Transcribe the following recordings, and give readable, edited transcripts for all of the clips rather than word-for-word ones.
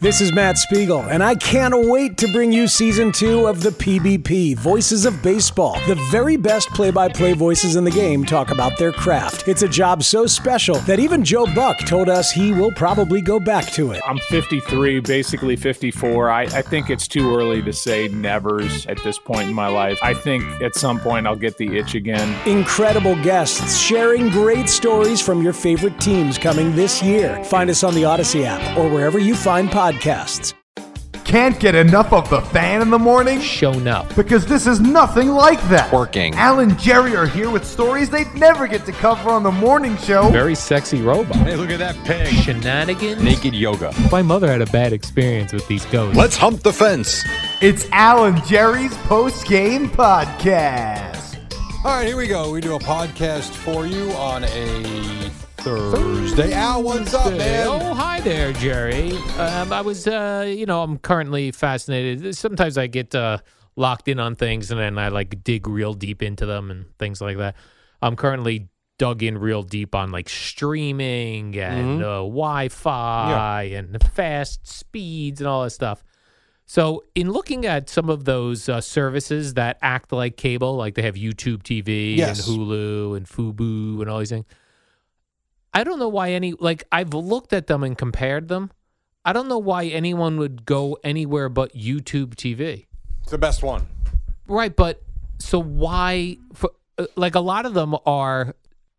This is Matt Spiegel, and I can't wait to bring you Season 2 of the PBP, Voices of Baseball. The very best play-by-play voices in the game talk about their craft. It's a job so special that even Joe Buck told us he will probably go back to it. I'm 53, basically 54. I think it's too early to say nevers at this point in my life. I think at some point I'll get the itch again. Incredible guests sharing great stories from your favorite teams coming this year. Find us on the Odyssey app or wherever you find podcasts. Can't get enough of the Fan in the morning? Shown up. Because this is nothing like that. Working. Al and Jerry are here with stories they'd never get to cover on the morning show. Very sexy robot. Hey, look at that pig. Shenanigans. Naked yoga. My mother had a bad experience with these ghosts. Let's hump the fence. It's Al and Jerry's post-game podcast. All right, here we go. We do a podcast for you on a Thursday. Al, what's up, man? Oh, hi there, Jerry. I was, I'm currently fascinated. Sometimes I get locked in on things and then I dig real deep into them and things like that. I'm currently dug in real deep on streaming and Wi-Fi and fast speeds and all that stuff. So in looking at some of those services that act like cable, like they have YouTube TV and Hulu and Fubo and all these things, I don't know why I've looked at them and compared them. I don't know why anyone would go anywhere but YouTube TV. It's the best one. Right, but so why, a lot of them are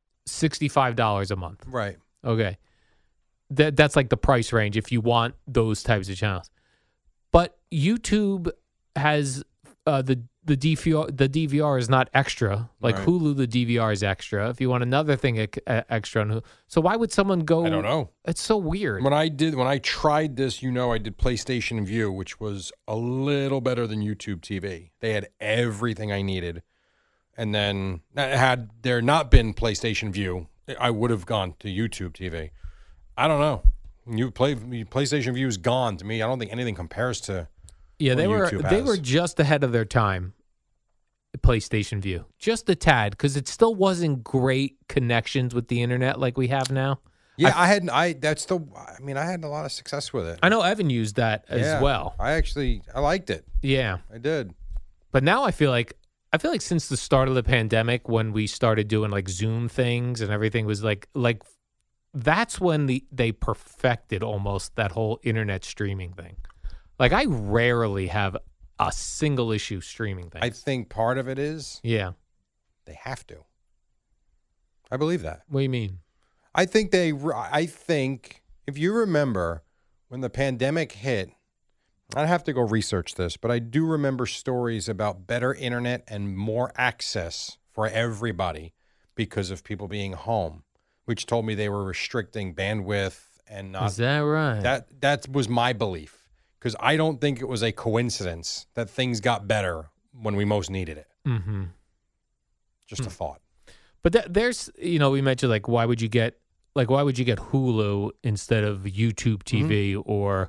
$65 a month. Right. Okay. That's the price range if you want those types of channels. But YouTube has the DVR is not extra. Like right. Hulu, the DVR is extra. If you want another thing extra on Hulu. So why would someone go? I don't know. It's so weird. When I tried this, I did PlayStation View, which was a little better than YouTube TV. They had everything I needed. And then had there not been PlayStation View, I would have gone to YouTube TV. I don't know. PlayStation View is gone to me. I don't think anything compares to. Yeah, they were just ahead of their time. PlayStation View, just a tad, because it still wasn't great connections with the internet like we have now. Yeah, I had a lot of success with it. I know Evan used that as well. I liked it. Yeah, I did. But now I feel like since the start of the pandemic, when we started doing Zoom things and everything was like that's when they perfected almost that whole internet streaming thing. I rarely have a single issue streaming thing. I think part of it is they have to. I believe that. What do you mean? I think if you remember when the pandemic hit, I'd have to go research this, but I do remember stories about better internet and more access for everybody because of people being home, which told me they were restricting bandwidth and not. Is that right? That was my belief. Because I don't think it was a coincidence that things got better when we most needed it. Mm-hmm. Just a thought. But there's, we mentioned why would you get Hulu instead of YouTube TV or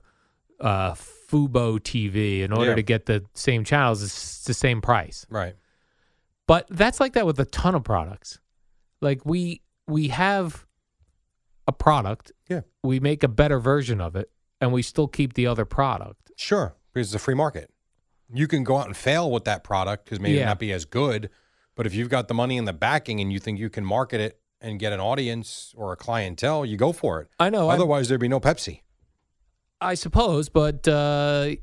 Fubo TV in order to get the same channels? It's the same price, right? But that's like that with a ton of products. We have a product, we make a better version of it. And we still keep the other product. Sure, because it's a free market. You can go out and fail with that product because maybe not be as good. But if you've got the money and the backing and you think you can market it and get an audience or a clientele, you go for it. I know. Otherwise, there'd be no Pepsi. I suppose, but I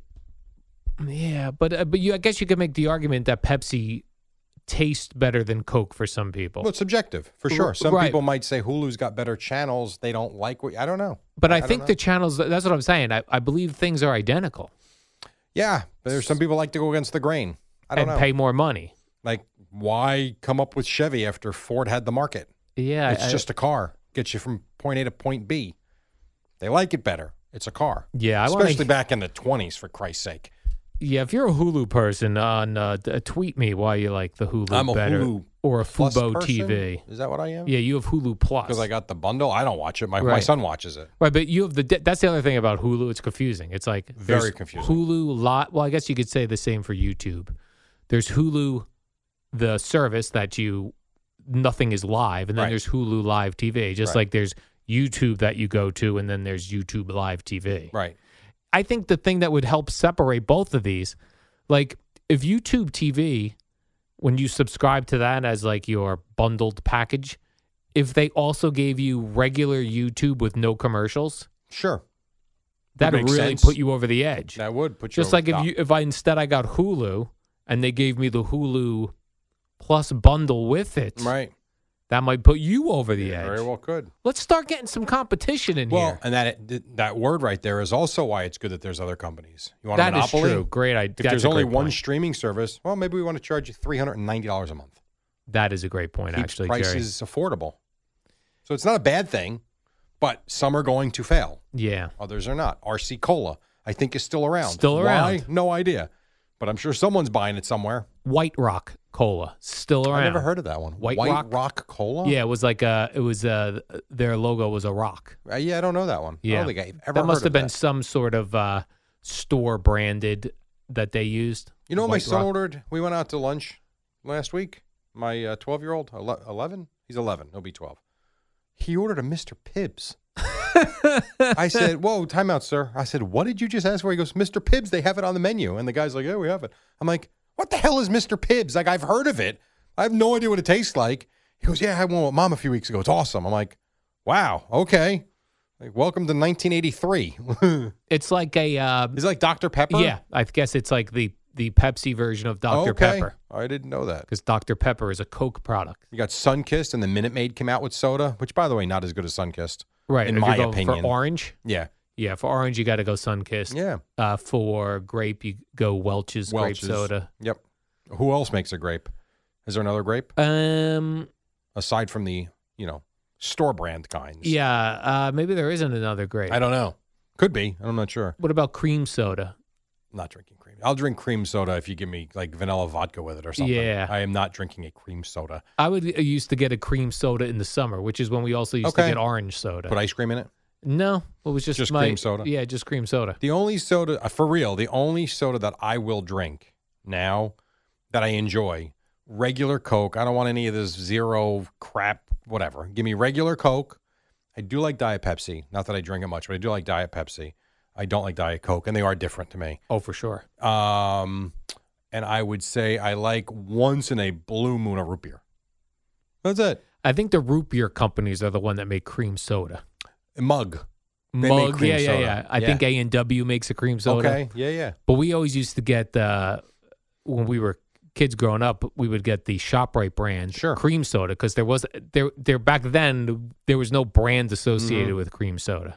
guess you could make the argument that Pepsi tastes better than Coke for some people. Well, it's subjective, for sure. Some right. people might say Hulu's got better channels. They don't like what I don't know. But I think the channels, that's what I'm saying. I believe things are identical. Yeah, but there's some people like to go against the grain. I don't know. And pay more money. Why come up with Chevy after Ford had the market? Yeah. It's just a car. Gets you from point A to point B. They like it better. It's a car. Yeah. Especially back in the 20s, for Christ's sake. Yeah, if you're a Hulu person, tweet me why you like the Hulu I'm a better. Hulu or a Plus Fubo person? TV. Is that what I am? Yeah, you have Hulu Plus. Because I got the bundle. I don't watch it. My son watches it. Right, but you have that's the other thing about Hulu. It's confusing. It's very confusing. Hulu well, I guess you could say the same for YouTube. There's Hulu, the service that nothing is live, and then there's Hulu Live TV. Just like there's YouTube that you go to, and then there's YouTube Live TV. Right. I think the thing that would help separate both of these, like if YouTube TV, when you subscribe to that as like your bundled package, if they also gave you regular YouTube with no commercials, Sure. that'd make really sense. put you over the edge. That would put you Just over like the top. if I instead I got Hulu and they gave me the Hulu Plus bundle with it, Right. that might put you over the edge. Very well could. Let's start getting some competition in Well, here. and that word right there is also why it's good that there's other companies. You want That a is monopoly? true. Great idea. If there's only one streaming service, well, maybe we want to charge you $390 a month. That is a great point, Keeps actually, Jerry. prices affordable. So it's not a bad thing, but some are going to fail. Yeah. Others are not. RC Cola, I think, is still around. Still around. Why? No idea. But I'm sure someone's buying it somewhere. White Rock Cola, still around. I never heard of that one. White Rock Cola? Yeah, it was like their logo was a rock. Yeah, I don't know that one. I Yeah. don't think I've ever That must heard have of been that. some sort of store branded that they used. You know what my White son Rock. ordered? We went out to lunch last week. My 12-year-old, 11? He's 11. He'll be 12. He ordered a Mr. Pibbs. I said, whoa, time out, sir. I said, what did you just ask for? He goes, Mr. Pibbs, they have it on the menu. And the guy's like, yeah, we have it. I'm like, what the hell is Mr. Pibbs? Like, I've heard of it. I have no idea what it tastes like. He goes, yeah, I had one with Mom a few weeks ago. It's awesome. I'm like, wow, okay. Like, welcome to 1983. It's like a Is it like Dr. Pepper? yeah. I guess it's like the Pepsi version of Dr. Okay. Pepper I didn't know that. because Dr. Pepper is a Coke product, You got Sunkist, and the Minute Maid came out with soda, which, by the way, not as good as Sunkist. right? In If my you're going opinion. for orange, Yeah. yeah, for orange you got to go Sunkist. Yeah. For grape you go Welch's grape Welch's. soda. Yep. Who else makes a grape? Is there another grape aside from the, store brand kinds? Yeah, maybe there isn't another grape. I don't know. Could be. I'm not sure. What about cream soda? I'm not drinking cream. I'll drink cream soda if you give me like vanilla vodka with it or something. Yeah. I am not drinking a cream soda. I used to get a cream soda in the summer, which is when we also used to Okay. get orange soda. Put ice cream in it? No, it was just cream soda? Yeah, just cream soda. The only soda, for real, the only soda that I will drink now that I enjoy, regular Coke. I don't want any of this zero crap, whatever. Give me regular Coke. I do like Diet Pepsi. Not that I drink it much, but I do like Diet Pepsi. I don't like Diet Coke, and they are different to me. Oh, for sure. And I would say I like once in a blue moon a root beer. That's it. I think the root beer companies are the one that make cream soda. A mug. They make Mug, cream yeah. soda. I think A&W makes a cream soda. Okay. Yeah. But we always used to get when we were kids growing up, we would get the ShopRite brand Sure. cream soda because there back then there was no brand associated Mm-hmm. with cream soda.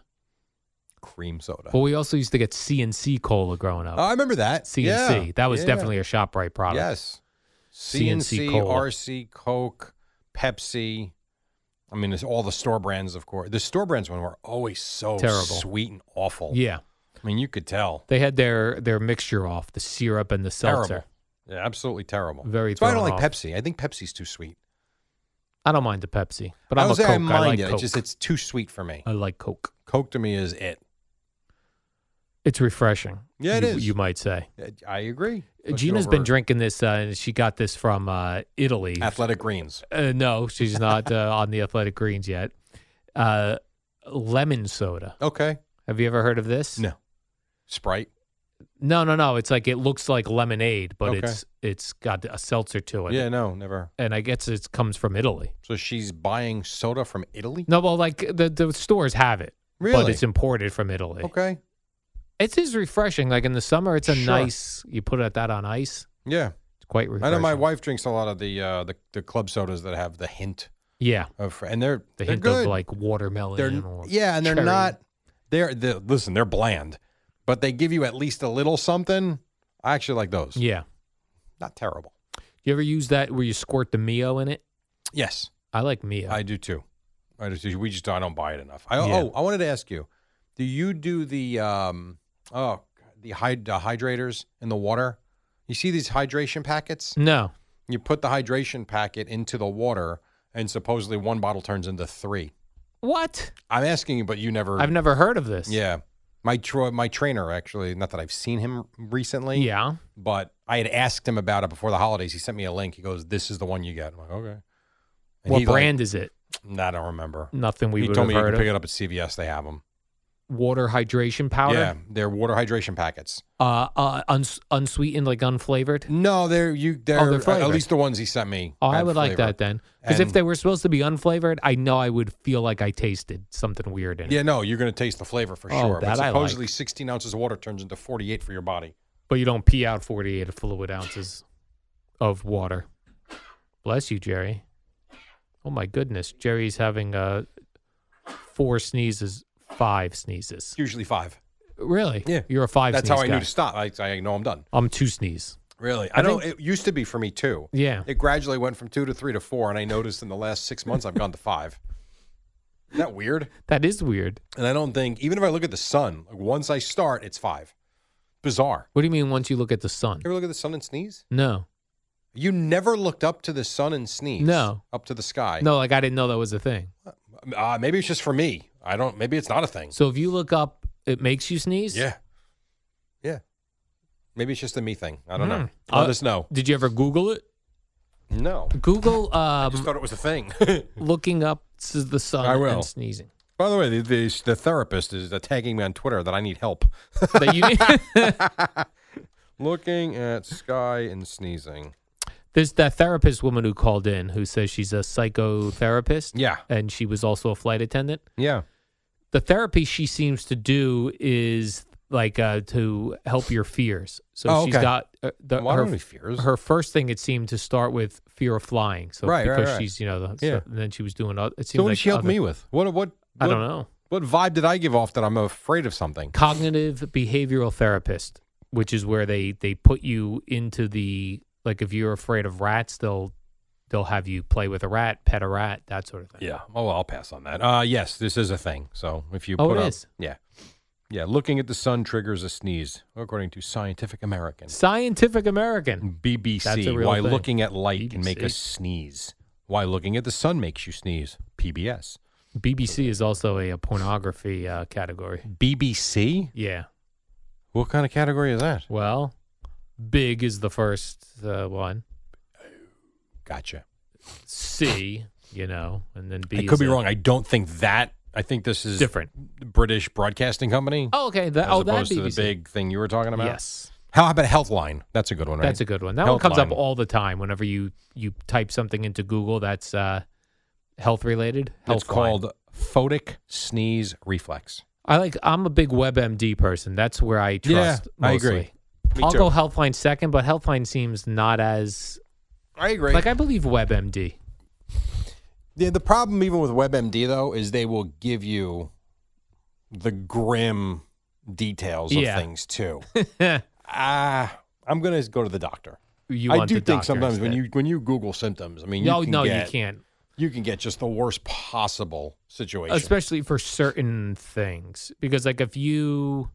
Cream soda. But we also used to get CNC Cola growing up. Oh, I remember that. CNC. Yeah. That was Yeah. definitely a ShopRite product. Yes. CNC CNC, Cola. RC, Coke, Pepsi. I mean, it's all the store brands, of course. The store brands one were always so Terrible. sweet and awful. Yeah. I mean, you could tell. They had their mixture off, the syrup and the seltzer. Terrible. Yeah, absolutely terrible. Very That's why I don't thrown like off. Pepsi. I think Pepsi's too sweet. I don't mind the Pepsi, but I I'm a would say Coke. I I mind like it. Coke. It's too sweet for me. I like Coke. Coke to me is it. It's refreshing. Yeah, it you, is. You might say. I agree. Especially Gina's over been drinking this, and she got this from Italy. Athletic Greens. No, she's not on the Athletic Greens yet. Lemon soda. Okay. Have you ever heard of this? No. Sprite. No. It's like it looks like lemonade, but Okay. it's got a seltzer to it. Yeah, no, never. And I guess it comes from Italy. So she's buying soda from Italy? No, well, like the stores have it, but Really? it's imported from Italy. Okay. It is refreshing. Like in the summer, it's a Sure. nice. You put that on ice. Yeah. It's quite I refreshing. know my wife drinks a lot of the club sodas that have the hint Yeah, of, and they're the they're hint good. of like watermelon. They're or yeah, and they're cherry. not. Listen, they're bland, but they give you at least a little something. I actually like those. Yeah. Not terrible. You ever use that where you squirt the Mio in it? Yes, I like Mio. I do too. I don't buy it enough. Yeah. I wanted to ask you, do you do the hydrators in the water? You see these hydration packets? No. You put the hydration packet into the water, and supposedly one bottle turns into 3. What? I'm asking you, but you never. I've never heard of this. Yeah. My trainer, actually, not that I've seen him recently. Yeah. But I had asked him about it before the holidays. He sent me a link. He goes, "This is the one you get." I'm like, "Okay." And What he, brand is it? I don't remember. Nothing we He would told have me you heard can of. pick it up at CVS. They have them. water hydration powder. Yeah, they're water hydration packets. Unsweetened, like unflavored. No, they're they're flavored. at least the ones he sent me. Oh, I had would like flavor. that then. Because if And- they were supposed to be unflavored, I know I would feel like I tasted something weird in it. Yeah, no, you're going to taste the flavor for Oh, sure. that But I like. supposedly 16 ounces of water turns into 48 for your body. But you don't pee out 48 fluid ounces of water. Bless you, Jerry. Oh, my goodness. Jerry's having 4 sneezes, 5 sneezes. It's usually 5. Really? Yeah. You're a 5 That's sneeze how I guy. knew to stop. I know I'm done. I'm 2 sneeze. Really? I I know think- it used to be for me too. Yeah. It gradually went from 2 to 3 to 4, and I noticed in the last 6 months I've gone to 5. Isn't that weird? That is weird. And I don't think, even if I look at the sun, like once I start, it's 5. Bizarre. What do you mean once you look at the sun? You ever look at the sun and sneeze? No. You never looked up to the sun and sneeze? No. Up to the sky? No, like I didn't know that was a thing. Maybe it's just for me. Maybe it's not a thing. So if you look up, it makes you sneeze? Yeah. Yeah. Maybe it's just a me thing. I don't know. Hmm. Let us know. Did you ever Google it? No. Google I just thought it was a thing. looking up the sun I will. and sneezing. By the way, the therapist is tagging me on Twitter that I need help. That you Looking at sky and sneezing. There's that therapist woman who called in who says she's a psychotherapist. Yeah. And she was also a flight attendant. Yeah. The therapy she seems to do is like to help your fears. So she's okay. got Well, I don't have any fears. her first thing, it seemed to start with fear of flying. So Right, because right. she's, Yeah. and then she was doing, it seemed So what like did she help other- me with? What I don't know. What vibe did I give off that I'm afraid of something? Cognitive behavioral therapist, which is where they put you into the, like if you're afraid of rats, they'll have you play with a rat, pet a rat, that sort of thing. Yeah. Oh, well, I'll pass on that. Yes, this is a thing. So if you Oh, put it up, is? yeah, yeah, looking at the sun triggers a sneeze, according to Scientific American. Scientific American. BBC. That's a real Why thing. looking at light can make BBC. us sneeze. Why looking at the sun makes you sneeze. PBS. BBC is also a pornography category. BBC. Yeah. What kind of category is that? Well, big is the first one. Gotcha. C, and then B. I is could be a- wrong. I don't think that. I think this is Different. British Broadcasting Company. Oh, okay. as That opposed to BBC. the big thing you were talking about. Yes. How about Healthline? That's a good one, right? That's a good one. That one comes up Healthline. all the time whenever you type something into Google that's health related. It's called photic sneeze reflex. I'm a big WebMD person. That's where I trust I mostly. agree. Me I'll too. go Healthline second, but Healthline seems not as I agree. like I believe WebMD. The problem even with WebMD though is they will give you the grim details of Yeah. things too. I'm going to go to the doctor. You I want do the think doctor sometimes instead. when you Google symptoms, I mean, No, you you can't. You can get just the worst possible situation. Especially for certain things, because like if you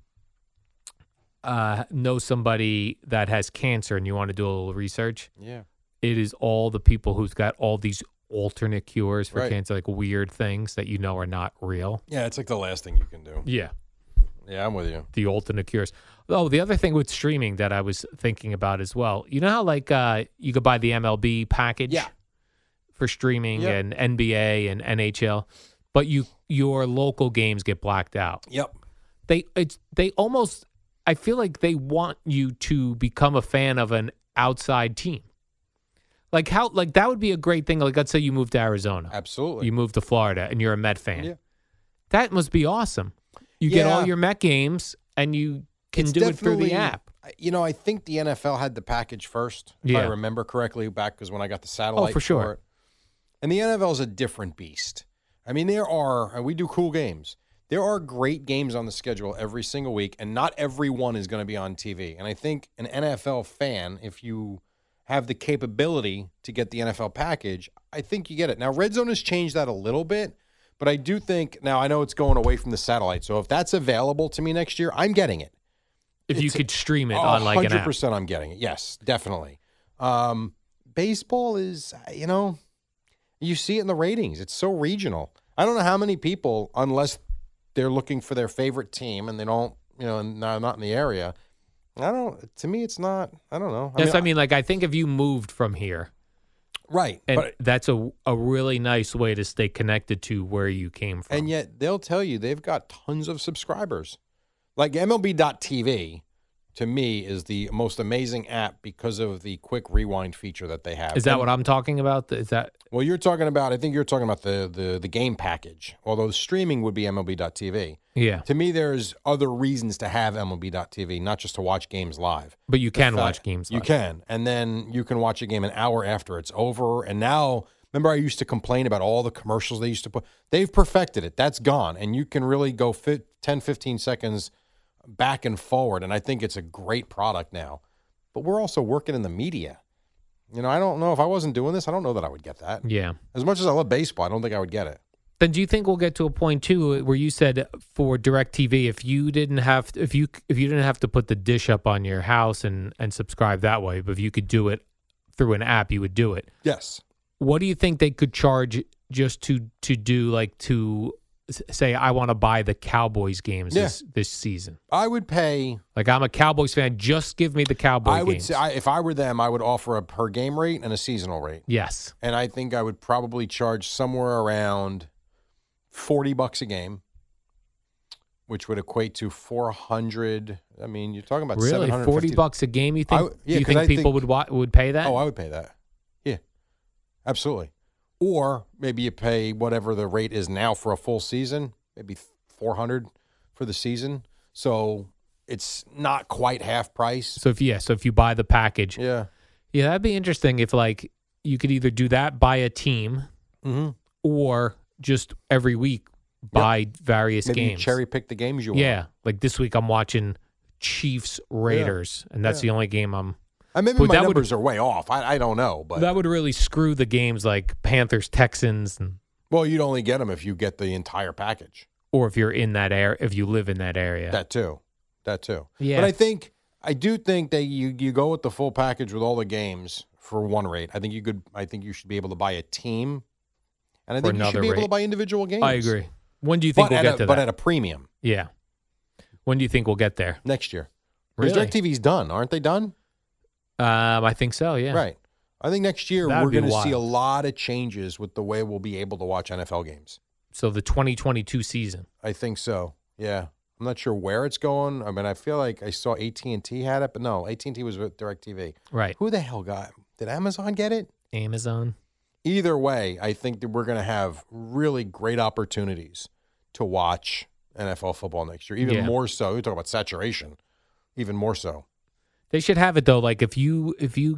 know somebody that has cancer and you want to do a little research, Yeah. it is all the people who's got all these alternate cures for Right. cancer, like weird things that are not real. Yeah, it's like the last thing you can do. Yeah, Yeah, I'm with you. the alternate cures. Oh, the other thing with streaming that I was thinking about as well. You know how like you could buy the MLB package Yeah. for streaming Yep. and NBA and NHL, but your local games get blacked out. Yep. They almost, I feel like they want you to become a fan of an outside team. Like that would be a great thing. Like let's say you move to Arizona, Absolutely. you move to Florida, and you're a Met fan. Yeah. That must be awesome. You get all Yeah. your Met games, and you can It's do it through the definitely- app. I think the NFL had the package first, if I Yeah. remember correctly, back because when I got the satellite for sure. it. And the NFL is a different beast. I mean, we do cool games. There are great games on the schedule every single week, and not every one is going to be on TV. And I think an NFL fan, if you have the capability to get the NFL package, I think you get it. Now, Red Zone has changed that a little bit, but I do think, now I know it's going away from the satellite, so if that's available to me next year, I'm getting it. If you It's- could stream it on like an app. 100% I'm getting it. Yes, definitely. Baseball is, you see it in the ratings. It's so regional. I don't know how many people, unless they're looking for their favorite team and they don't, and they're not in the area. To me, it's not, I don't know. Yes, I mean, like I think if you moved from here, Right. And But that's a really nice way to stay connected to where you came from. and yet they'll tell you they've got tons of subscribers. Like MLB.TV, to me, is the most amazing app because of the quick rewind feature that they have. Is that what I'm talking about? Is that Well, you're talking about, I think you're talking about the game package, although streaming would be MLB.TV. yeah? To me, there's other reasons to have MLB.TV, not just to watch games live. But you can fact- watch games. You live. can. And then you can watch a game an hour after it's over. And now, remember I used to complain about all the commercials they used to put? They've perfected it. That's gone. And you can really go 10, 15 seconds back and forward. And I think it's a great product now. But we're also working in the media. You know, I don't know if I wasn't doing this, I don't know that I would get that. Yeah. As much as I love baseball, I don't think I would get it. Then do you think we'll get to a point too where you said for DirecTV, if you didn't have to put the dish up on your house and subscribe that way, but if you could do it through an app, you would do it. Yes. What do you think they could charge just to do, like, to say I want to buy the Cowboys games this season? I would pay. Like, I'm a Cowboys fan. Just give me the Cowboys I would games. say, if I were them, I would offer a per game rate and a seasonal rate. Yes. And I think I would probably charge somewhere around $40 a game, which would equate to 400. I mean, you're talking about Really? $40 a game, you think? yeah, you 'cause think I people think- would pay that? Oh, I would pay that. Yeah, absolutely. Or maybe you pay whatever the rate is now for a full season, maybe 400 for the season. So it's not quite half price. So if you buy the package, Yeah. that'd be interesting. If, like, you could either do that, buy a team, Mm-hmm. or just every week buy various Maybe games. you cherry pick the games you want. Yeah, like this week I'm watching Chiefs Raiders, and that's Yeah. the only game I'm. Maybe But my that would- numbers are way off. I don't know, but That would really screw the games like Panthers Texans, well, you'd only get them if you get the entire package. or if you're in that area, if you live in that area. That too. Yeah. But I do think that you go with the full package with all the games for one rate. I think you should be able to buy a team, and I For think you should another be able to rate. buy individual games. I agree. When do you think we'll get to but that? at a premium Yeah. When do you think we'll get there? next year. Because Really? DirecTV's done, aren't they done? I think so. Yeah. Right. I think next year That'd we're be going to see a wild. lot of changes with the way we'll be able to watch NFL games. So the 2022 season. I think so. Yeah. I'm not sure where it's going. I mean, I feel like I saw AT&T had it, but no, AT&T was with DirecTV. Right. Who the hell did Amazon get it? Amazon. Either way, I think that we're going to have really great opportunities to watch NFL football next year. Even Yeah. more so. You talk about saturation. Even more so. They should have it though. Like if you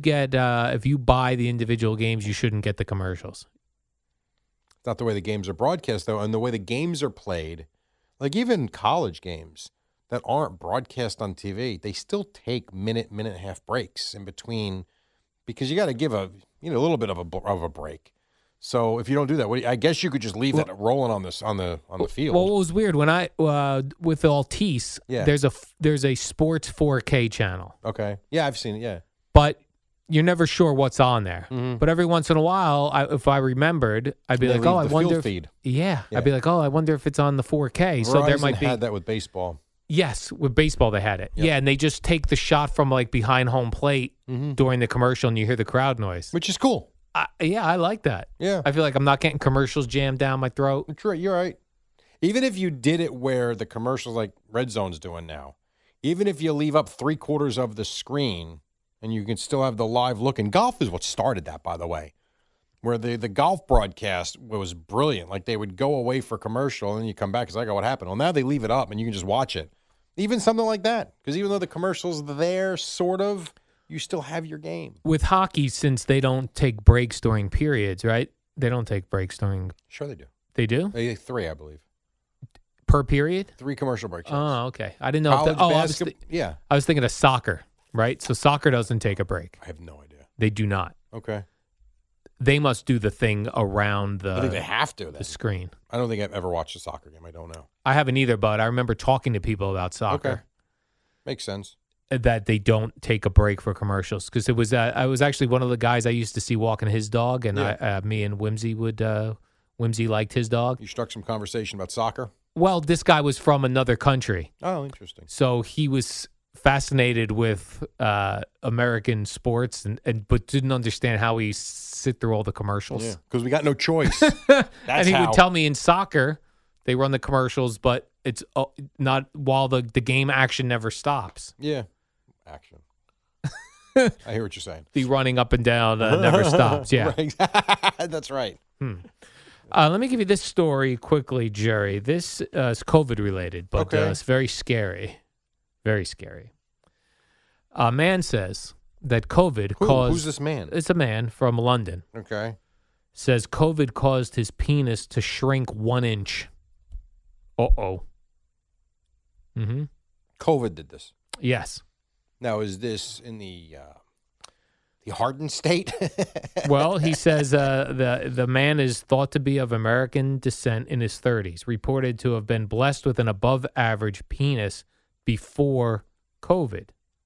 buy the individual games, you shouldn't get the commercials. It's not the way the games are broadcast, though, and the way the games are played. Like even college games that aren't broadcast on TV, they still take minute and a half breaks in between because you got to give a little bit of a break. So if you don't do that, I guess you could just leave it rolling on the field. Well, what was weird when I with Altice, Yeah. there's a sports 4K channel, Okay. Yeah, I've seen it. Yeah. but you're never sure what's on there. Mhm. But every once in a while, if I remembered, I'd be They like, oh, leave I the wonder. field If, feed. yeah, Yeah. I'd be like, oh, I wonder if it's on the 4K. So there Verizon might be. had that with baseball. Yes, with baseball they had it. Yep. Yeah, and they just take the shot from like behind home plate Mhm. during the commercial, and you hear the crowd noise. Which is cool. I like that. Yeah. I feel like I'm not getting commercials jammed down my throat. That's right. You're right. Even if you did it where the commercials like Red Zone's doing now, even if you leave up 3/4 of the screen and you can still have the live look, and golf is what started that, by the way, where the golf broadcast was brilliant. Like they would go away for commercial and then you come back. It's like, oh, what happened? Well, now they leave it up and you can just watch it. Even something like that. Because even though the commercial's there, sort of, you still have your game. With hockey, since they don't take breaks during periods, right? They don't take breaks during. Sure they do. They do They 3, I believe. per period. 3 commercial breaks. yes. Oh, okay. I didn't know. College If that, basketball. Yeah. I was thinking of soccer, right? So soccer doesn't take a break. I have no idea. They do not. Okay. They must do the thing around I think they the have to. Then. screen. I don't think I've ever watched a soccer game. I don't know. I haven't either, but I remember talking to people about soccer. Okay. Makes sense. That they don't take a break for commercials because it was I was actually one of the guys I used to see walking his dog, and Yeah. me and Whimsy Whimsy liked his dog. You struck some conversation about soccer. Well, this guy was from another country, Oh, interesting. so he was fascinated with American sports and but didn't understand how we sit through all the commercials. Because we got no choice. And he would tell me in soccer they run the commercials, but it's not while the game action never stops. Yeah, action. I hear what you're saying. The running up and down never stops. Yeah, Right. That's right. Let me give you this story quickly, Jerry. This is COVID related, but Okay. it's very scary. Very scary. A man says that COVID caused. Who's this man? It's a man from London. Okay. Says COVID caused his penis to shrink 1 inch. Uh-oh. Mm-hmm. COVID did this. Yes. Now, is this in the hardened state? Well, he says the man is thought to be of American descent in his 30s, reported to have been blessed with an above-average penis before COVID.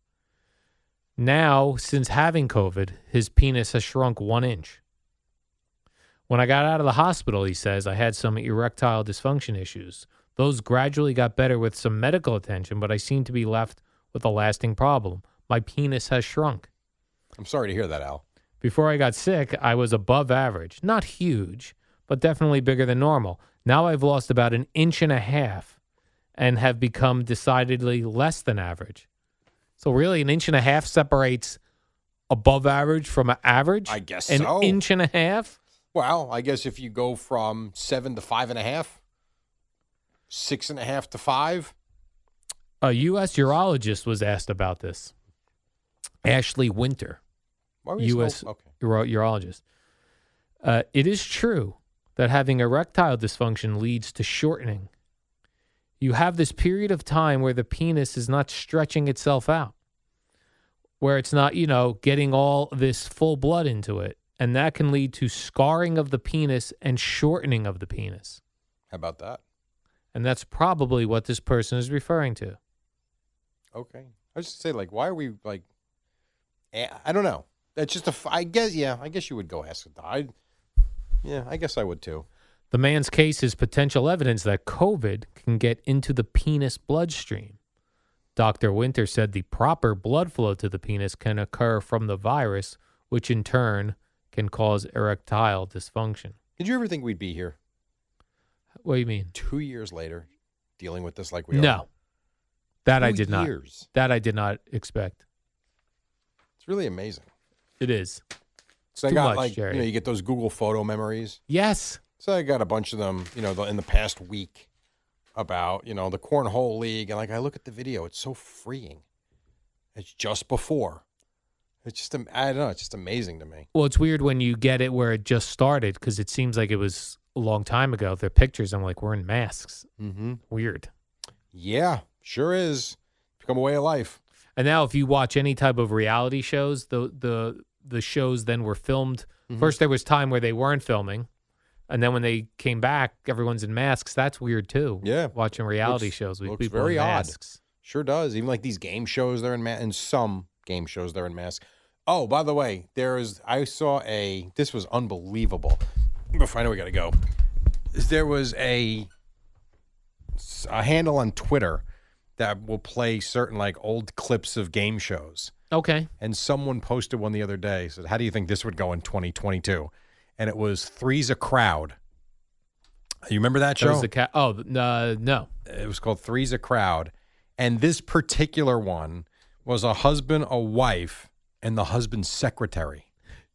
Now, since having COVID, his penis has shrunk 1 inch. When I got out of the hospital, he says, I had some erectile dysfunction issues. Those gradually got better with some medical attention, but I seem to be left with a lasting problem. My penis has shrunk. I'm sorry to hear that, Al. Before I got sick, I was above average. Not huge, but definitely bigger than normal. Now I've lost about 1.5 inches and have become decidedly less than average. So really 1.5 inches separates above average from an average? I guess An so. 1.5 inches? Well, I guess if you go from 7 to 5.5, 6.5 to 5. A U.S. urologist was asked about this. Ashley Winter, Why were we U.S. so- okay. urologist. It is true that having erectile dysfunction leads to shortening. You have this period of time where the penis is not stretching itself out, where it's not, getting all this full blood into it. And that can lead to scarring of the penis and shortening of the penis. How about that? And that's probably what this person is referring to. Okay. I was just say, why are we I don't know. That's just I guess you would go ask it. I guess I would too. The man's case is potential evidence that COVID can get into the penis bloodstream. Dr. Winter said the proper blood flow to the penis can occur from the virus, which in turn can cause erectile dysfunction. Did you ever think we'd be here What do you mean? 2 years later dealing with this like we are? No. That I 2 did not. years. That I did not expect. It's really amazing. It is. So I too got much, Jerry. you get those Google photo memories. Yes. So I got a bunch of them, in the past week about, the Cornhole League. And I look at the video, it's so freeing. It's just before. It's just, I don't know, it's just amazing to me. Well, it's weird when you get it where it just started because it seems like it was a long time ago. Their pictures, I'm like, we're in masks. Mm-hmm. Weird. Yeah, sure is. Become a way of life. And now if you watch any type of reality shows, the shows then were filmed. Mm-hmm. First there was time where they weren't filming. And then when they came back, everyone's in masks. That's weird too. Yeah. Watching reality Looks- shows with looks people very in odd. masks. Sure does. Even these game shows, they're in masks. And some game shows, they're in masks. Oh, by the way, this was unbelievable. Before I know we got to go. There was a handle on Twitter that will play certain old clips of game shows. Okay. And someone posted one the other day. Said, how do you think this would go in 2022? And it was Three's a Crowd. You remember that show? That was the cat. Oh, no. It was called Three's a Crowd. And this particular one was a husband, a wife, and the husband's secretary.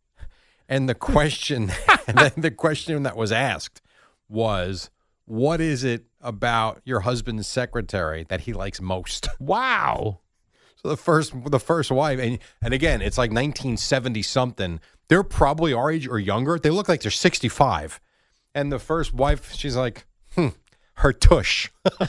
And the question, the question that was asked was, what is it about your husband's secretary that he likes most? Wow. So the first wife, and again, it's 1970 something. They're probably our age or younger. They look like they're 65. And the first wife, she's like, her tush.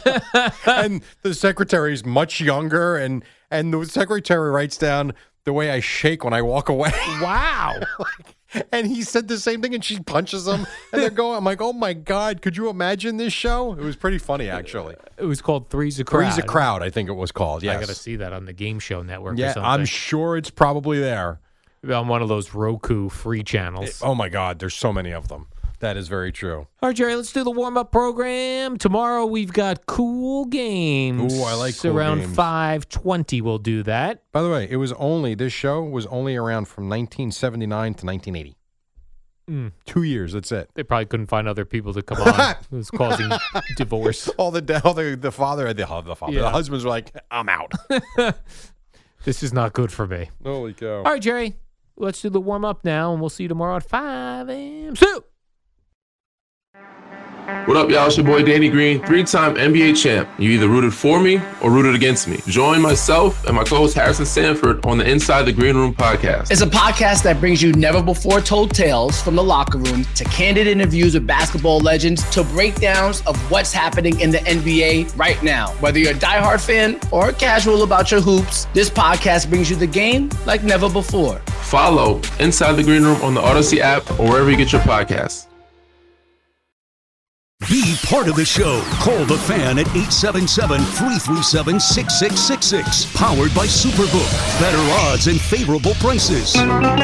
And the secretary's much younger, and the secretary writes down the way I shake when I walk away. Wow. And he said the same thing, and she punches him, and they're going. I'm like, oh my God, could you imagine this show? It was pretty funny, actually. It was called Three's a Crowd. Three's a Crowd, I think it was called. Yes. I got to see that on the Game Show Network or Yeah, something. I'm sure it's probably there. On one of those Roku free channels. Oh my God, there's so many of them. That is very true. All right, Jerry, let's do the warm-up program. Tomorrow we've got Cool Games. Ooh, I like Cool around Games. 5:20 we'll do that. By the way, this show was only around from 1979 to 1980. 2 years, that's it. They probably couldn't find other people to come on. It was causing divorce. The father, the Yeah. husbands were like, I'm out. This is not good for me. Holy cow. All right, Jerry, let's do the warm-up now, and we'll see you tomorrow at 5 a.m. Sue! What up, y'all? It's your boy Danny Green, 3-time NBA champ. You either rooted for me or rooted against me. Join myself and my co-host Harrison Sanford on the Inside the Green Room podcast. It's a podcast that brings you never-before-told tales from the locker room to candid interviews with basketball legends to breakdowns of what's happening in the NBA right now. Whether you're a diehard fan or casual about your hoops, this podcast brings you the game like never before. Follow Inside the Green Room on the Odyssey app or wherever you get your podcasts. Be part of the show. Call the Fan at 877-337-6666. Powered by Superbook. Better odds and favorable prices.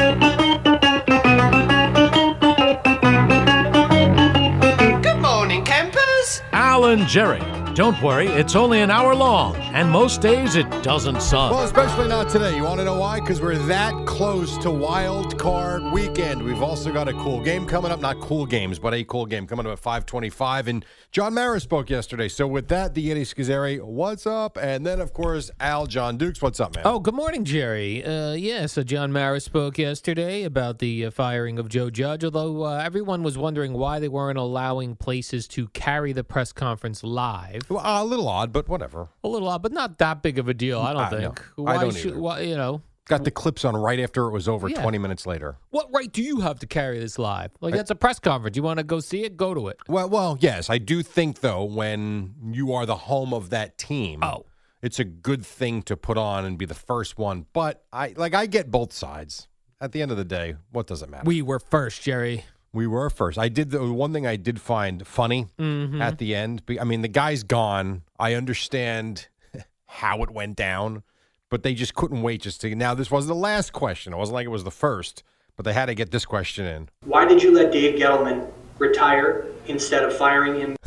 Good morning, campers. Alan Jerry. Don't worry, it's only an hour long, and most days it doesn't suck. Well, especially not today. You want to know why? Because we're that close to Wild Card Weekend. We've also got a cool game coming up. Not cool games, but a cool game coming up at 5:25. And John Mara spoke yesterday. So with that, the Yeti Schizzeri, what's up? And then, of course, John Dukes, what's up, man? Oh, good morning, Jerry. So John Mara spoke yesterday about the firing of Joe Judge, although everyone was wondering why they weren't allowing places to carry the press conference live. Well, a little odd, but whatever. A little odd, but not that big of a deal, I don't think. No, I don't either. Why, Got the clips on right after it was over, Yeah. 20 minutes later. what right do you have to carry this live? Like, that's a press conference. You want to go see it? Go to it. Well, yes. I do think, though, when you are the home of that team, it's a good thing to put on and be the first one. But I get both sides. At the end of the day, what does it matter? We were first, Jerry. We were first. The one thing I did find funny at the end. I mean, the guy's gone. I understand how it went down, but they just couldn't wait now, this wasn't the last question. It wasn't like it was the first, but they had to get this question in. Why did you let Dave Gettleman retire instead of firing him?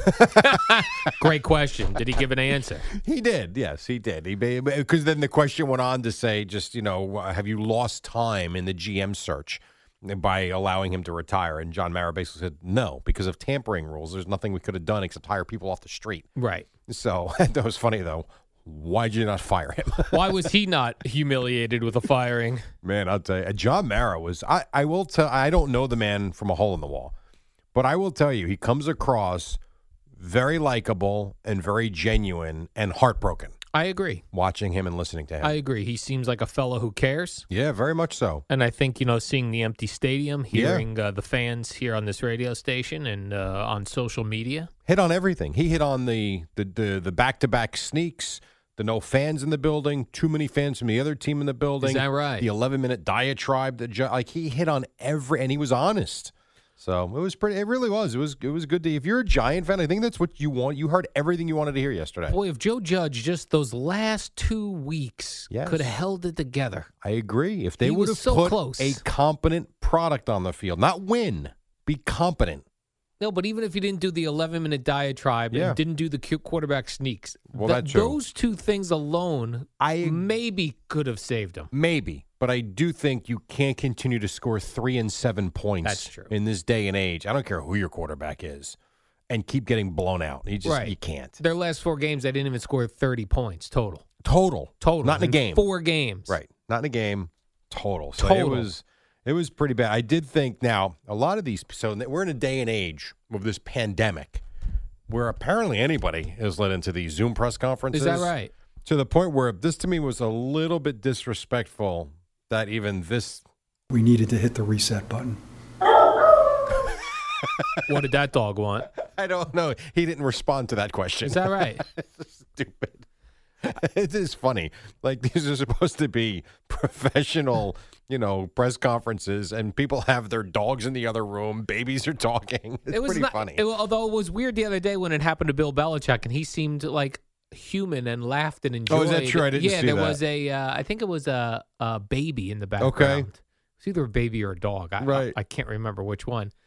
Great question. Did he give an answer? He did. Yes, he did. Because then the question went on to say, have you lost time in the GM search by allowing him to retire? And John Mara basically said, no, because of tampering rules. There's nothing we could have done except hire people off the street. Right. So that was funny, though. Why'd you not fire him? Why was he not humiliated with a firing? Man, I'll tell you, John Mara was, I will tell, I don't know the man from a hole in the wall, but I will tell you, he comes across very likable and very genuine and heartbroken. I agree. Watching him and listening to him. I agree. He seems like a fellow who cares. Yeah, very much so. And I think, seeing the empty stadium, hearing the fans here on this radio station and on social media. Hit on everything. He hit on the back-to-back sneaks, the no fans in the building, too many fans from the other team in the building. Is that right? The 11-minute diatribe. He hit on and he was honest. So it was pretty. It really was. It was good to. If you're a Giant fan, I think that's what you want. You heard everything you wanted to hear yesterday. Boy, if Joe Judge just those last 2 weeks Yes. could have held it together. I agree. If they He would was have so put close. a competent product on the field, not win, be competent. No, but even if you didn't do the 11-minute diatribe Yeah. and didn't do the quarterback sneaks, Well, that's true. those 2 things alone, maybe could have saved him. Maybe, but I do think you can't continue to score 3 and 7 points. That's true. In this day and age. I don't care who your quarterback is, and keep getting blown out. You can't. Their last 4 games, they didn't even score 30 points total. Total. Not in a in game. 4 games. Right. Not in a game. Total. So Total. it was pretty bad. I did think now a lot of these. So we're in a day and age of this pandemic, where apparently anybody is let into these Zoom press conferences. Is that right? To the point where this to me was a little bit disrespectful. That even this. We needed to hit the reset button. What did that dog want? I don't know. He didn't respond to that question. Is that right? It's stupid. It is funny. Like, these are supposed to be professional, press conferences, and people have their dogs in the other room. Babies are talking. It's pretty funny. Although it was weird the other day when it happened to Bill Belichick, and he seemed like human and laughed and enjoyed. Oh, is that true? I didn't see that. Yeah, there was I think it was a baby in the background. Okay. It's either a baby or a dog. Right. I can't remember which one.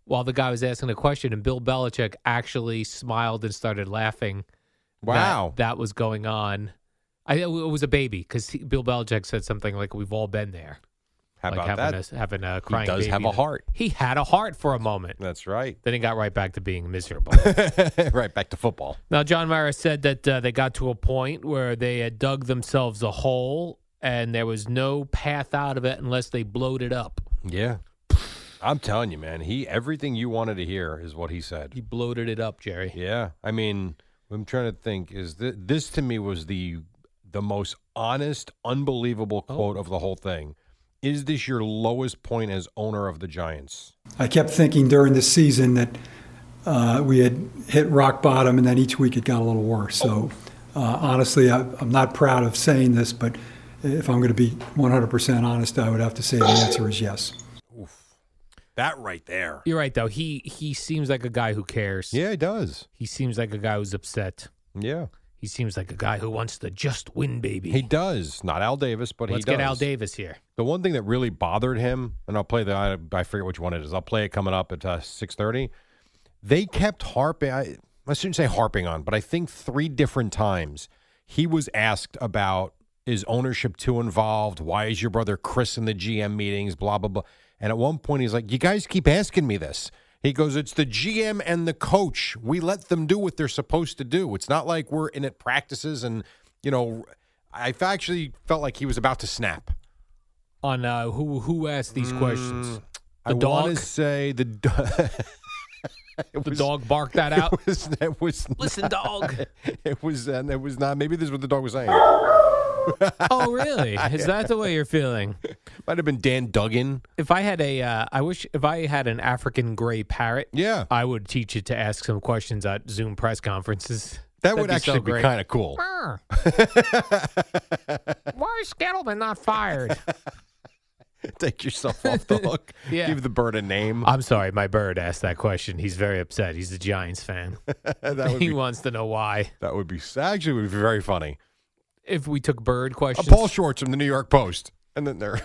while the guy was asking the question, and Bill Belichick actually smiled and started laughing. Wow. That was going on. It was a baby because Bill Belichick said something like, "We've all been there." How like about that? Having a crying He does baby. have a heart. He had a heart for a moment. That's right. Then he got right back to being miserable. Right back to football. Now, John Mara said that they got to a point where they had dug themselves a hole and there was no path out of it unless they blowed it up. Yeah. I'm telling you, man, everything you wanted to hear is what he said. He bloated it up, Jerry. Yeah. I mean, I'm trying to think, this to me was the most honest, unbelievable quote of the whole thing. Is this your lowest point as owner of the Giants? I kept thinking during the season that we had hit rock bottom, and then each week it got a little worse. So honestly, I'm not proud of saying this, but if I'm going to be 100% honest, I would have to say the answer is yes. Oof. That right there. You're right, though. He seems like a guy who cares. Yeah, he does. He seems like a guy who's upset. Yeah. He seems like a guy who wants to just win, baby. He does. Not Al Davis, but Let's he does. get Al Davis here. The one thing that really bothered him, and I'll play I forget which one it is. I'll play it coming up at 6:30. They kept harping. I shouldn't say harping on, but I think 3 different times he was asked about, is ownership too involved? Why is your brother Chris in the GM meetings? Blah, blah, blah. And at one point he's like, you guys keep asking me this. He goes, it's the GM and the coach. We let them do what they're supposed to do. It's not like we're in at practices and, I actually felt like he was about to snap. On who asked these questions? I want to say the dog barked that out. It was Listen, dog. It was not. Maybe this is what the dog was saying. Oh, really? Is that the way you're feeling? Might have been Dan Duggan. If I had if I had an African gray parrot, yeah, I would teach it to ask some questions at Zoom press conferences. That would actually be kind of cool. Why is Gettleman not fired? Take yourself off the hook. Yeah. Give the bird a name. I'm sorry, my bird asked that question. He's very upset. He's a Giants fan. He wants to know why. That would be very funny. If we took bird questions. Paul Schwartz from the New York Post. And then there.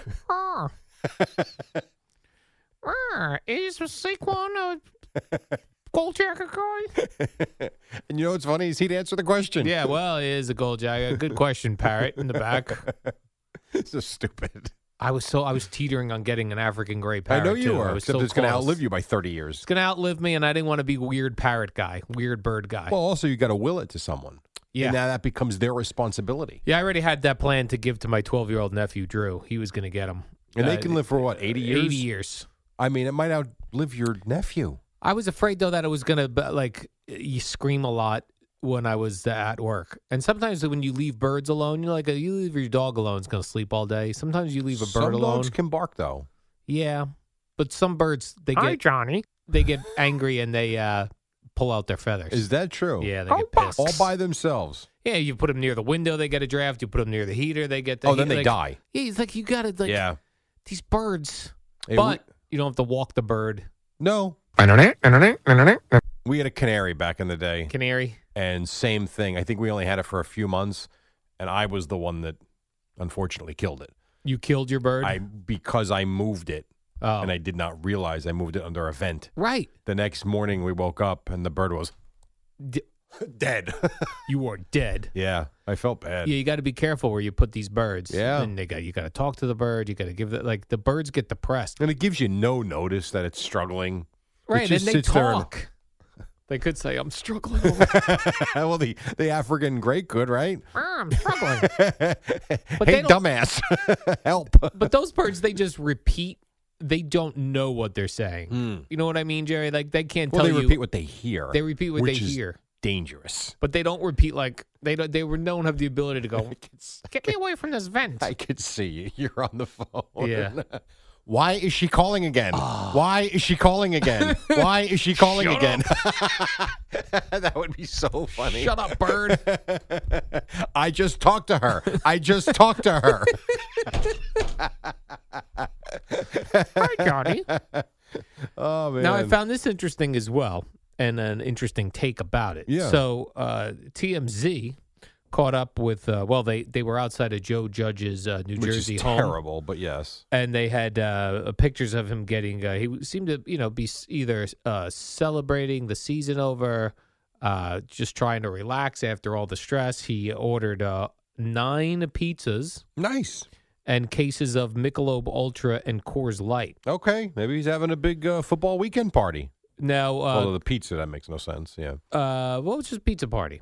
Is Saquon a gold jacket guy? And you know what's funny is he'd answer the question. Yeah, well, he is a gold jacket. Good question, Parrot, in the back. It's so stupid. I was teetering on getting an African gray parrot. I know you were. Except it's going to outlive you by 30 years. It's going to outlive me, and I didn't want to be weird parrot guy, weird bird guy. Well, also you got to will it to someone. Yeah. And now that becomes their responsibility. Yeah, I already had that plan to give to my 12-year-old nephew, Drew. He was going to get him. And they can live for what, 80 years? 80 years. I mean, it might outlive your nephew. I was afraid, though, that it was going to, you scream a lot when I was at work. And sometimes when you leave birds alone, you leave your dog alone, it's going to sleep all day. Sometimes you leave a bird alone. Some dogs can bark, though. Yeah. But some birds, Hi, Johnny. They get angry and they pull out their feathers. Is that true? Yeah, they get pissed. All by themselves. Yeah, you put them near the window, they get a draft. You put them near the heater, they get the then they die. Yeah, it's like you got to, yeah. These birds. Hey, but you don't have to walk the bird. No. We had a canary back in the day. Canary. And same thing. I think we only had it for a few months, and I was the one that unfortunately killed it. You killed your bird? Because I moved it, oh. and I did not realize I moved it under a vent. Right. The next morning we woke up, and the bird was dead. You were dead. Yeah, I felt bad. Yeah, you got to be careful where you put these birds. Yeah. And you got to talk to the bird. You got to give the birds get depressed. And it gives you no notice that it's struggling. Right, and they talk. They could say, I'm struggling. Well, the African gray could, right? I'm struggling. But hey, dumbass, help. But those birds, they just repeat. They don't know what they're saying. You know what I mean, Jerry? They can't tell you. Well, they repeat what they hear. They repeat what they hear. Dangerous. But they don't repeat they were known to have the ability to go, get me away from this vent. I could see you. You're on the phone. Yeah. Why is she calling again? Why is she calling again? Why is she calling again? That would be so funny. Shut up, bird. I just talked to her. Hi, Johnny. Oh, man. Now, I found this interesting as well, and an interesting take about it. Yeah. So, TMZ caught up with. They were outside of Joe Judge's New Jersey home. Terrible, but yes. And they had pictures of him getting. He seemed to, be either celebrating the season over, just trying to relax after all the stress. He ordered 9 pizzas. Nice. And cases of Michelob Ultra and Coors Light. Okay, maybe he's having a big football weekend party. Now, although the pizza, that makes no sense. Yeah. It's just pizza party.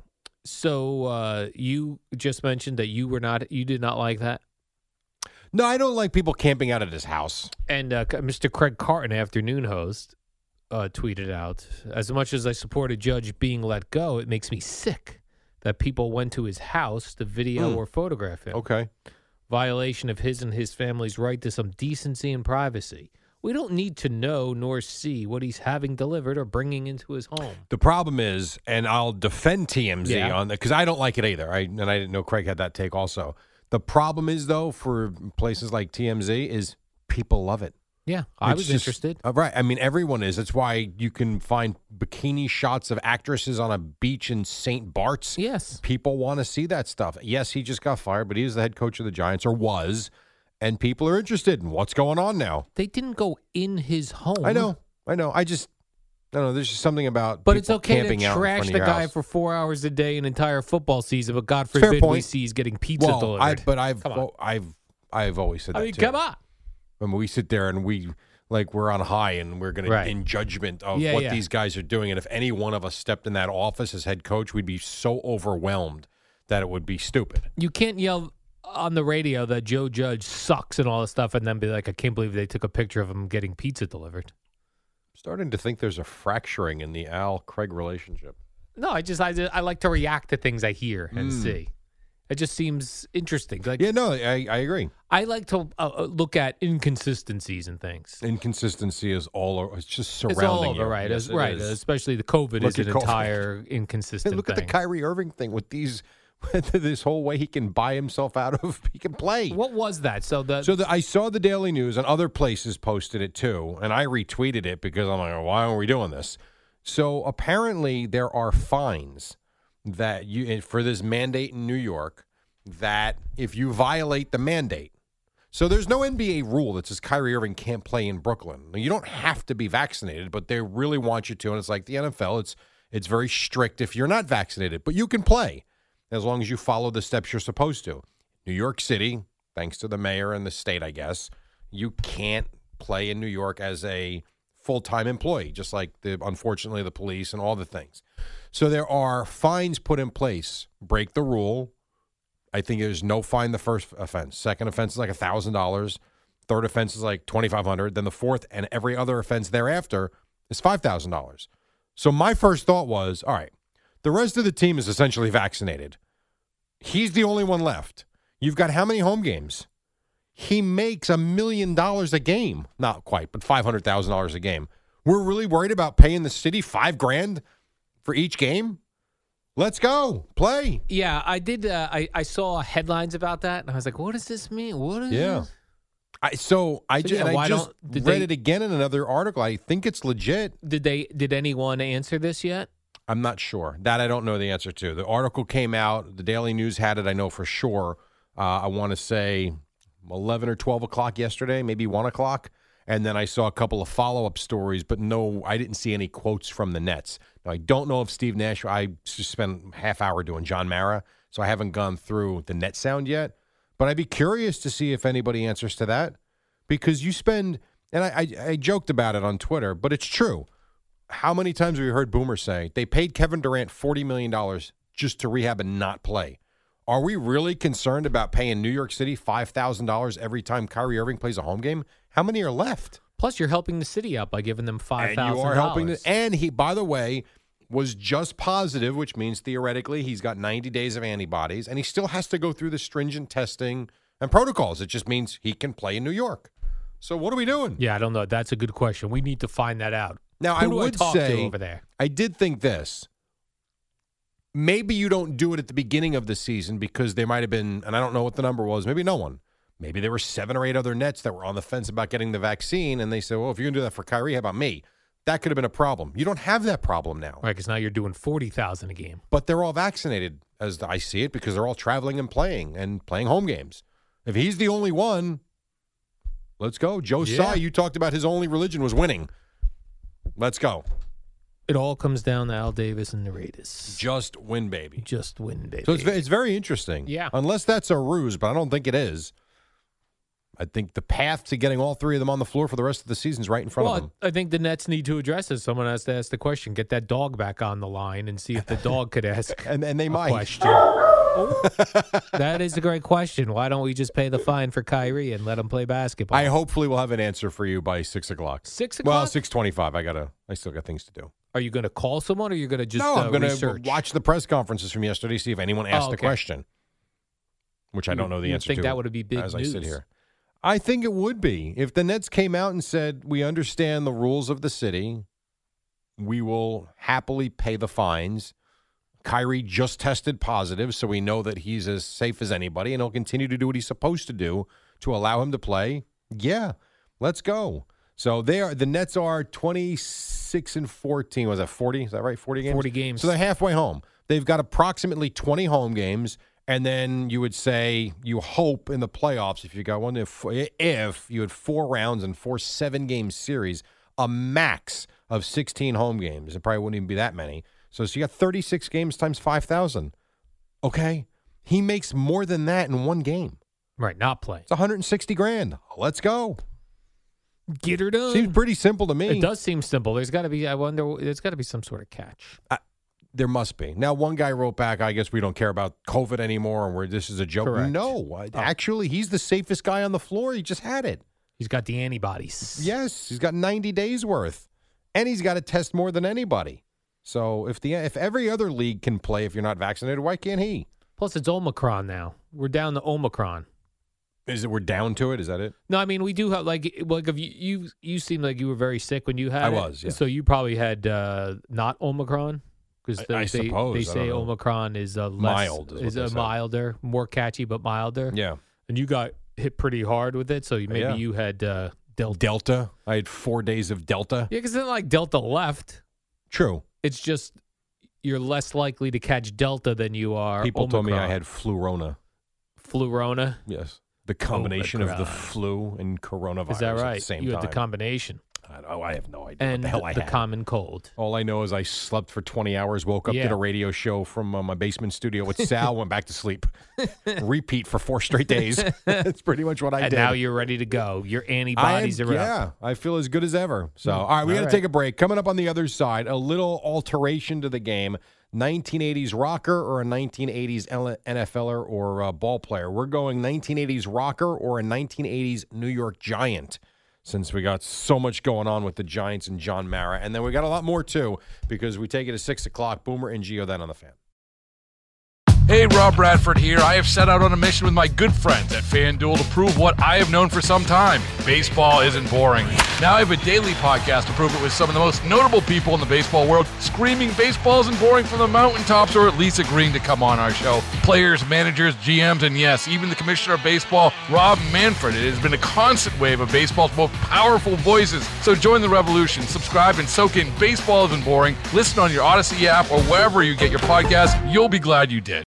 So you just mentioned that you did not like that. No, I don't like people camping out at his house. And Mr. Craig Carton, afternoon host, tweeted out, as much as I support a judge being let go, it makes me sick that people went to his house to video or photograph him. Okay. Violation of his and his family's right to some decency and privacy. We don't need to know nor see what he's having delivered or bringing into his home. The problem is, and I'll defend TMZ on that because I don't like it either. I didn't know Craig had that take also. The problem is, though, for places like TMZ is people love it. Yeah, I was interested. Right. I mean, everyone is. That's why you can find bikini shots of actresses on a beach in St. Bart's. Yes. People want to see that stuff. Yes, he just got fired, but he is the head coach of the Giants, or was, and people are interested in what's going on now. They didn't go in his home. I know. I don't know. There's just something about But it's okay camping to out trash in the front of your guy house. for 4 hours a day an entire football season, but God forbid we see he's getting pizza delivered. I've always said that too. Come on. When we sit there and we're on high and we're going to in judgment of what these guys are doing. And if any one of us stepped in that office as head coach, we'd be so overwhelmed that it would be stupid. You can't yell on the radio that Joe Judge sucks and all this stuff and then be like, I can't believe they took a picture of him getting pizza delivered. I'm starting to think there's a fracturing in the Al-Craig relationship. No, I like to react to things I hear and see. It just seems interesting. I agree. I like to look at inconsistencies and things. Inconsistency is it's just surrounding it's all over, you. right? Yes, Right. Especially the COVID is an entire inconsistent thing. Look at the thing. Kyrie Irving thing with this whole way he can buy himself out of, he can play. What was that? I saw the Daily News and other places posted it too, and I retweeted it because I'm like, why are we doing this? So apparently there are fines that for this mandate in New York that if you violate the mandate. So there's no NBA rule that says Kyrie Irving can't play in Brooklyn. You don't have to be vaccinated, but they really want you to. And it's like the NFL, it's very strict if you're not vaccinated, but you can play as long as you follow the steps you're supposed to. New York City, thanks to the mayor and the state, I guess, you can't play in New York as a full-time employee, just like unfortunately the police and all the things. So there are fines put in place. Break the rule. I think there's no fine the first offense. Second offense is like $1,000. Third offense is like $2,500. Then the fourth and every other offense thereafter is $5,000. So my first thought was, all right, the rest of the team is essentially vaccinated. He's the only one left. You've got how many home games? He makes $1 million a game. Not quite, but $500,000 a game. We're really worried about paying the city $5,000 for each game? Let's go. Play. Yeah, I did. I saw headlines about that, and I was like, what does this mean? What is this? I just read it again in another article. I think it's legit. Did anyone answer this yet? I'm not sure. That I don't know the answer to. The article came out. The Daily News had it, I know for sure. I want to say 11 or 12 o'clock yesterday, maybe 1 o'clock. And then I saw a couple of follow-up stories, but no, I didn't see any quotes from the Nets. Now, I don't know if Steve Nash, I just spent a half hour doing John Mara, so I haven't gone through the net sound yet. But I'd be curious to see if anybody answers to that. Because you spend, and I joked about it on Twitter, but it's true. How many times have you heard Boomer say, they paid Kevin Durant $40 million just to rehab and not play? Are we really concerned about paying New York City $5,000 every time Kyrie Irving plays a home game? How many are left? Plus, you're helping the city out by giving them $5,000. And you are helping. And he, by the way, was just positive, which means theoretically he's got 90 days of antibodies, and he still has to go through the stringent testing and protocols. It just means he can play in New York. So what are we doing? Yeah, I don't know. That's a good question. We need to find that out. Now, Who I do would talk say to over there? I did think this. Maybe you don't do it at the beginning of the season because there might have been, and I don't know what the number was, maybe no one. Maybe there were 7 or 8 other Nets that were on the fence about getting the vaccine, and they said, well, if you're going to do that for Kyrie, how about me? that could have been a problem. You don't have that problem now. Right, because now you're doing 40,000 a game. But they're all vaccinated, as I see it, because they're all traveling and playing home games. If he's the only one, let's go. Joe Tsai, you talked about his only religion was winning. Let's go. It all comes down to Al Davis and the Raiders. Just win, baby. Just win, baby. So it's very interesting. Yeah. Unless that's a ruse, but I don't think it is. I think the path to getting all three of them on the floor for the rest of the season is right in front of them. I think the Nets need to address this. Someone has to ask the question. Get that dog back on the line and see if the dog could ask and they might. Question. That is a great question. Why don't we just pay the fine for Kyrie and let him play basketball? I hopefully will have an answer for you by 6 o'clock. 6 o'clock? Well, 6:25. I still got things to do. Are you going to call someone or are you going to just I'm going to research? watch the press conferences from yesterday, see if anyone asked the question, which I don't know the answer to. You think that would be big as news? I sit here. I think it would be. If the Nets came out and said, we understand the rules of the city, we will happily pay the fines. Kyrie just tested positive, so we know that he's as safe as anybody, and he'll continue to do what he's supposed to do to allow him to play. Yeah, let's go. So the Nets are 26-14. Was that 40? Is that right? 40 games? 40 games. So they're halfway home. They've got approximately 20 home games. And then you would say you hope in the playoffs, if you got one, if you had 4 rounds and 4 7-game series, a max of 16 home games. It probably wouldn't even be that many. So you got 36 games times 5,000. Okay. He makes more than that in one game. Right, not playing. It's $160,000. Let's go. Get her done. Seems pretty simple to me. It does seem simple. There's got to be, there's got to be some sort of catch. There must be. Now, one guy wrote back, I guess we don't care about COVID anymore and this is a joke. Correct. No. Actually, he's the safest guy on the floor. He just had it. He's got the antibodies. Yes. He's got 90 days worth. And he's got to test more than anybody. So if every other league can play if you're not vaccinated, why can't he? Plus, it's Omicron now. We're down to Omicron. We're down to it? Is that it? No, I mean, we do have, like if you seemed like you were very sick when you had it. I was, yeah. So you probably had not Omicron? Because I suppose. They say Omicron is mild. Is a milder, more catchy, but milder. Yeah. And you got hit pretty hard with it, so maybe you had Delta. Delta? I had 4 days of Delta. Yeah, because it's not like Delta left. True. It's just you're less likely to catch Delta than you are People Omicron. told me I had Flurona. Flurona? Yes. The combination of the flu and coronavirus is that right? at the same you time. had the combination. I have no idea And what the hell I the had. common cold. All I know is I slept for 20 hours, woke up, did a radio show from my basement studio with Sal, went back to sleep. Repeat for 4 straight days. That's pretty much what I did. And now you're ready to go. Your antibodies are up. Yeah, I feel as good as ever. So, all right, we got to take a break. Coming up on the other side, a little alteration to the game. 1980s rocker or a 1980s NFLer or ball player? We're going 1980s rocker or a 1980s New York Giant, since we got so much going on with the Giants and John Mara. And then we got a lot more, too, because we take it at 6 o'clock. Boomer and Gio then on the Fan. Hey, Rob Bradford here. I have set out on a mission with my good friends at FanDuel to prove what I have known for some time. Baseball isn't boring. Now I have a daily podcast to prove it with some of the most notable people in the baseball world, screaming baseball isn't boring from the mountaintops, or at least agreeing to come on our show. Players, managers, GMs, and yes, even the commissioner of baseball, Rob Manfred. It has been a constant wave of baseball's most powerful voices. So join the revolution. Subscribe and soak in Baseball Isn't Boring. Listen on your Odyssey app or wherever you get your podcast. You'll be glad you did.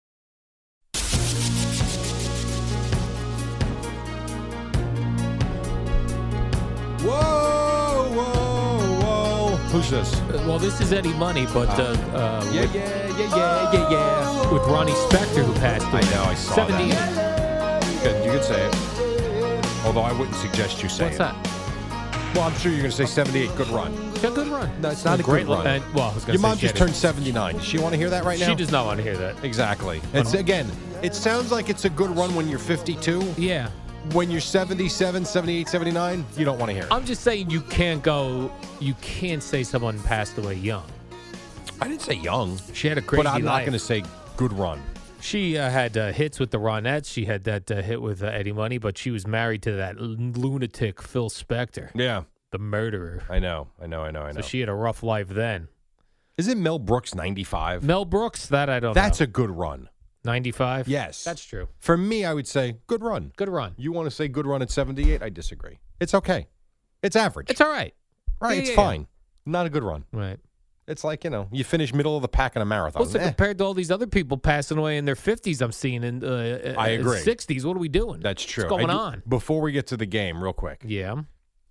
Whoa. Who's this? Well, this is Eddie Money, but Yeah. with Ronnie Spector, who passed away. I know, I saw 78. that. You could say it. Although I wouldn't suggest you say What's it. that? Well, I'm sure you're going to say 78. Good run. Yeah, good run. No, it's not a great good run. Well, I was gonna Your say mom she just had turned 79. Does she want to hear that right now? She does not want to hear that. Exactly. It's again, it sounds like it's a good run when you're 52. Yeah. When you're 77, 78, 79, you don't want to hear it. I'm just saying you can't say someone passed away young. I didn't say young. She had a crazy But I'm not life. going to say good run. She had hits with the Ronettes. She had that hit with Eddie Money, but she was married to that lunatic Phil Spector. Yeah. The murderer. I know. So she had a rough life then. Isn't Mel Brooks 95? Mel Brooks, that I don't know. That's a good run. 95? Yes. That's true. For me, I would say good run. Good run. You want to say good run at 78? I disagree. It's okay. It's average. It's all right. Right, Yeah, it's yeah, fine. Not a good run. Right. It's like, you finish middle of the pack in a marathon. Also, compared to all these other people passing away in their 50s, I'm seeing in I agree. 60s. What are we doing? That's true. What's going on? Before we get to the game, real quick. Yeah.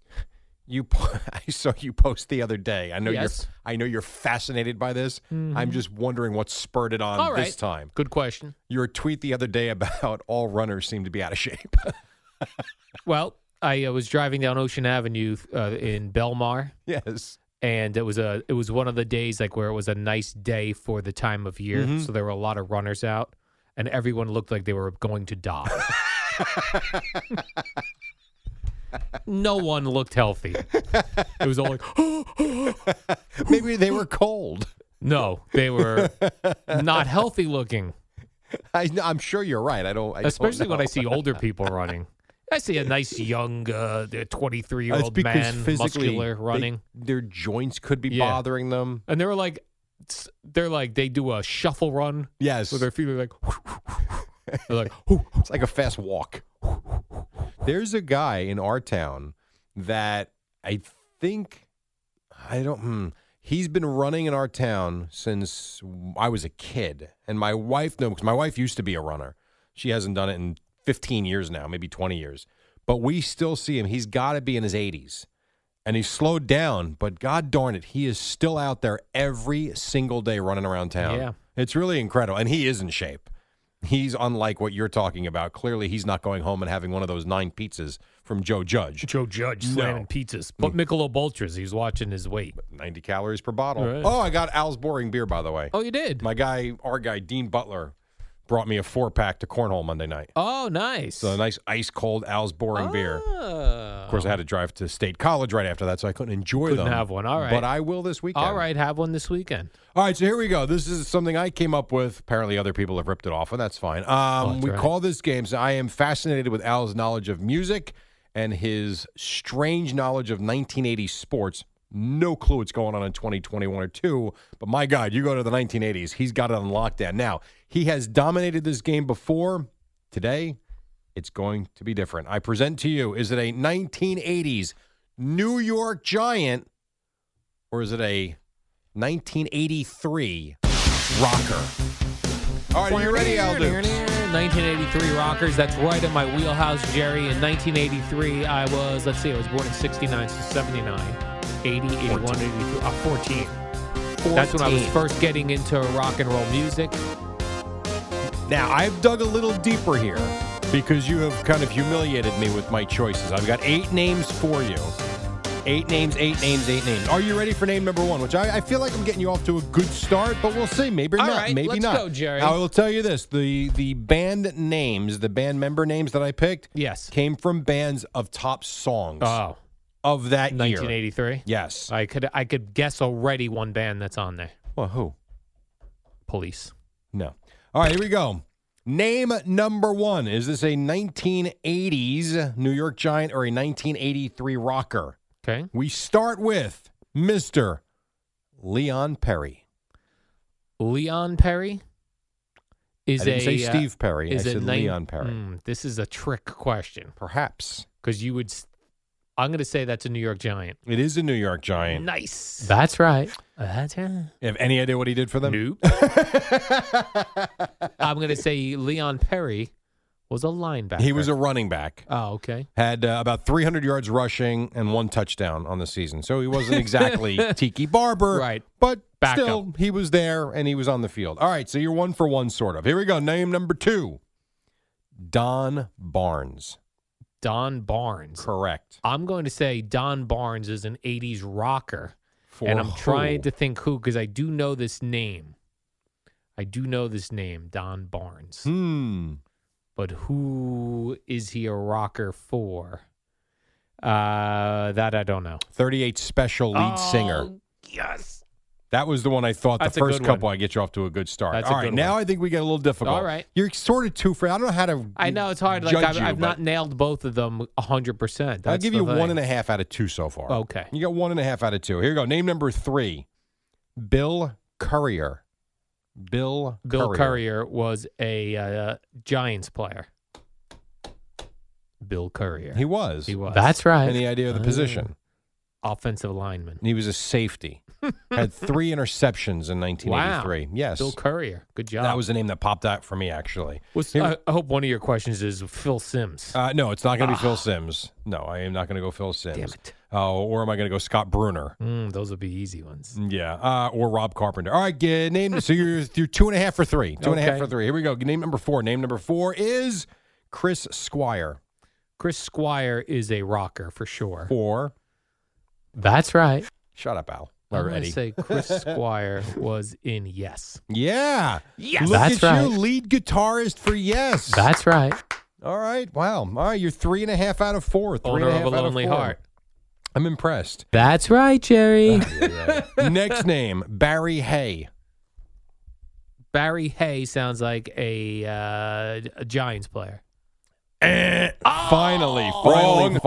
I saw you post the other day. I know Yes. you're fascinated by this. Mhm. I'm just wondering what spurred it on All right. this time. Good question. Your tweet the other day about all runners seem to be out of shape. Well, I was driving down Ocean Avenue in Belmar. Yes. And it was one of the days like where it was a nice day for the time of year. Mhm. So there were a lot of runners out, and everyone looked like they were going to die. No one looked healthy. It was all like, maybe they were cold. No, they were not healthy looking. I'm sure you're right. Especially when I see older people running. I see a nice young 23-year-old man, muscular, running. Their joints could be bothering them. And they do a shuffle run. Yes. So their feet are like, they're like, it's like a fast walk. There's a guy in our town that I think, he's been running in our town since I was a kid. And my wife knows, because my wife used to be a runner. She hasn't done it in 15 years now, maybe 20 years. But we still see him. He's got to be in his 80s. And he's slowed down, but God darn it, he is still out there every single day running around town. Yeah. It's really incredible. And he is in shape. He's unlike what you're talking about. Clearly, he's not going home and having one of those 9 pizzas from Joe Judge. Joe Judge slamming pizzas. But Michelob Ultras, he's watching his weight. 90 calories per bottle. Right. Oh, I got Al's Boring Beer, by the way. Oh, you did? Our guy, Dean Butler, brought me a 4-pack to Cornhole Monday night. Oh, nice. So a nice ice-cold Al's Boring Beer. Of course, I had to drive to State College right after that, so I couldn't enjoy them. Couldn't have one. All right. But I will this weekend. All right, have one this weekend. All right, so here we go. This is something I came up with. Apparently, other people have ripped it off, and that's fine. We call this game. So I am fascinated with Al's knowledge of music and his strange knowledge of 1980s sports. No clue what's going on in 2021 or 2, but my God, you go to the 1980s, he's got it on lockdown. Now, he has dominated this game before. Today, it's going to be different. I present to you, is it a 1980s New York Giant or is it a 1983 rocker? All right, are you ready, Al Dukes? 1983 Rockers. That's right in my wheelhouse, Jerry. In 1983, I was born in 69, so 79, 80, 81, 82, 14. That's when I was first getting into rock and roll music. Now, I've dug a little deeper here because you have kind of humiliated me with my choices. I've got 8 names for you. 8 names. Are you ready for name number 1? Which I feel like I'm getting you off to a good start, but we'll see. Maybe All not. right, Maybe let's not. go, Jerry. I will tell you this. The band names, the band member names that I picked came from bands of top songs of that year. 1983? Yes. I could guess already one band that's on there. Well, who? Police. No. All right, here we go. Name number 1. Is this a 1980s New York Giant or a 1983 rocker? Okay. We start with Mr. Leon Perry. Leon Perry? I didn't say Steve Perry. I said Leon Perry. This is a trick question. Perhaps. Because I'm going to say that's a New York Giant. It is a New York Giant. Nice. That's right. That's right. You have any idea what he did for them? Nope. I'm going to say Leon Perry was a linebacker. He was a running back. Oh, okay. Had about 300 yards rushing and 1 touchdown on the season. So he wasn't exactly Tiki Barber. Right. But Backup. still, he was there and he was on the field. All right, so you're 1 for 1, sort of. Here we go. Name number 2. Don Barnes. Don Barnes. Correct. I'm going to say Don Barnes is an 80s rocker. For and I'm who? trying to think who, because I do know this name. Don Barnes. But who is he a rocker for? That I don't know. 38 Special lead singer. Yes. That was the one I thought That's the a first good couple one. I get you off to a good start. That's All a right, good now one. I think we get a little difficult. All right. You're sort of 2 for. I don't know how to. I know it's hard. Like I've not nailed both of them 100%. I'll give you 1.5 out of 2 so far. Okay. You got 1.5 out of 2. Here you go. Name number 3. Bill Courier. Bill Courier was a Giants player. Bill Courier. He was. That's right. Any idea of the position? offensive lineman. He was a safety. Had 3 interceptions in 1983. Wow. Yes. Bill Courier. Good job. That was the name that popped out for me, actually. I hope one of your questions is Phil Sims. No, it's not going to be Phil Sims. No, I am not going to go Phil Sims. Damn it. Or am I going to go Scott Bruner? Those would be easy ones. Yeah. Or Rob Carpenter. All right, name. So you're 2.5 for 3. 2.5 for 3. Here we go. Name number 4. Name number 4 is Chris Squire. Chris Squire is a rocker for sure. 4. That's right. Shut up, Al. I'm Already. going to say Chris Squire was in Yes. Yeah. Yes. Look That's at right. you, lead guitarist for Yes. That's right. All right. Wow. All right. You're 3.5 out of 4. Owner of a Lonely Heart. I'm impressed. That's right, Jerry. Next name, Barry Hay. Barry Hay sounds like a Giants player. Finally. Wrong.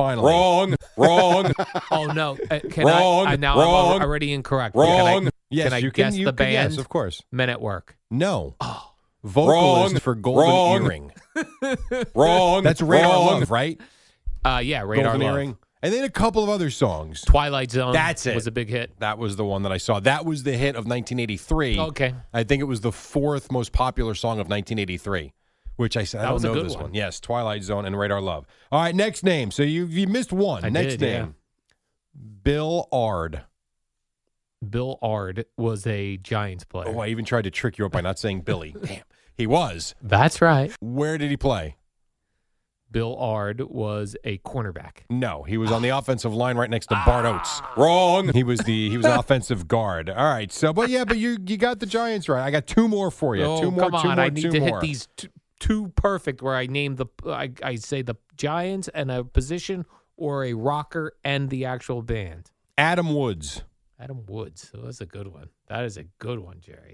Oh, no. Can Wrong. I'm already incorrect. Wrong. Can I guess the band? Yes, of course. Men at Work. No. Vocalist for Golden Earring. Wrong. That's Radar Love, right? Yeah, Radar Golden Love. Earring. And then a couple of other songs. Twilight Zone. That's it. Was a big hit. That was the one that I saw. That was the hit of 1983. Okay. I think it was the 4th most popular song of 1983, which I said, I don't know this one. Yes, Twilight Zone and Radar Love. All right, next name. So you missed one. Next name. Bill Ard. Bill Ard was a Giants player. Oh, I even tried to trick you up by not saying Billy. Damn. He was. That's right. Where did he play? Bill Ard was a cornerback. No, he was on the offensive line right next to Bart Oates. Wrong. He was an offensive guard. All right. So, but you got the Giants right. I got 2 more for you. Oh, two more. Come on. Two more, I need two to more. hit these two perfect where I name I say the Giants and a position or a rocker and the actual band. Adam Woods. Adam Woods. Oh, that's a good one. That is a good one, Jerry.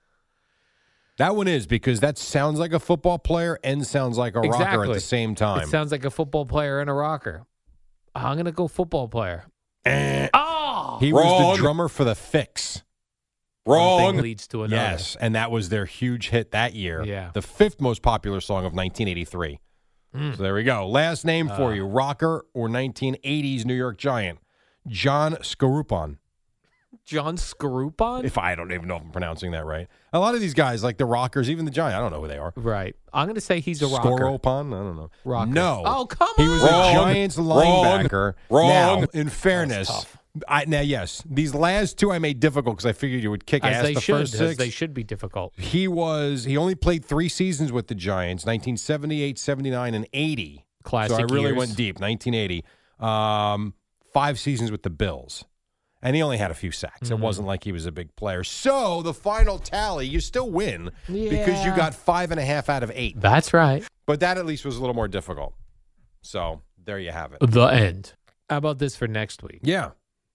That one is because that sounds like a football player and sounds like a rocker at the same time. It sounds like a football player and a rocker. I'm going to go football player. Oh! He was the drummer for the Fix. One thing leads to another. Yes, and that was their huge hit that year. Yeah. The 5th most popular song of 1983. So there we go. Last name for you, rocker or 1980s New York Giant. John Skorupon. John Skorupon? If I don't even know if I'm pronouncing that right. A lot of these guys, like the Rockers, even the Giant, I don't know who they are. Right. I'm going to say he's a rocker. Skoropon? I don't know. Rocker. No. Oh, come on. He was a Giants linebacker. Wrong. Now, in fairness, yes, these last 2 I made difficult because I figured you would kick ass the first 6. As they should be difficult. He only played 3 seasons with the Giants, 1978, 79, and 80. Classic So I really years. went deep, 1980. 5 seasons with the Bills. And he only had a few sacks. It wasn't like he was a big player. So the final tally, you still win because you got 5.5 out of 8. That's right. But that at least was a little more difficult. So there you have it. The end. How about this for next week? Yeah.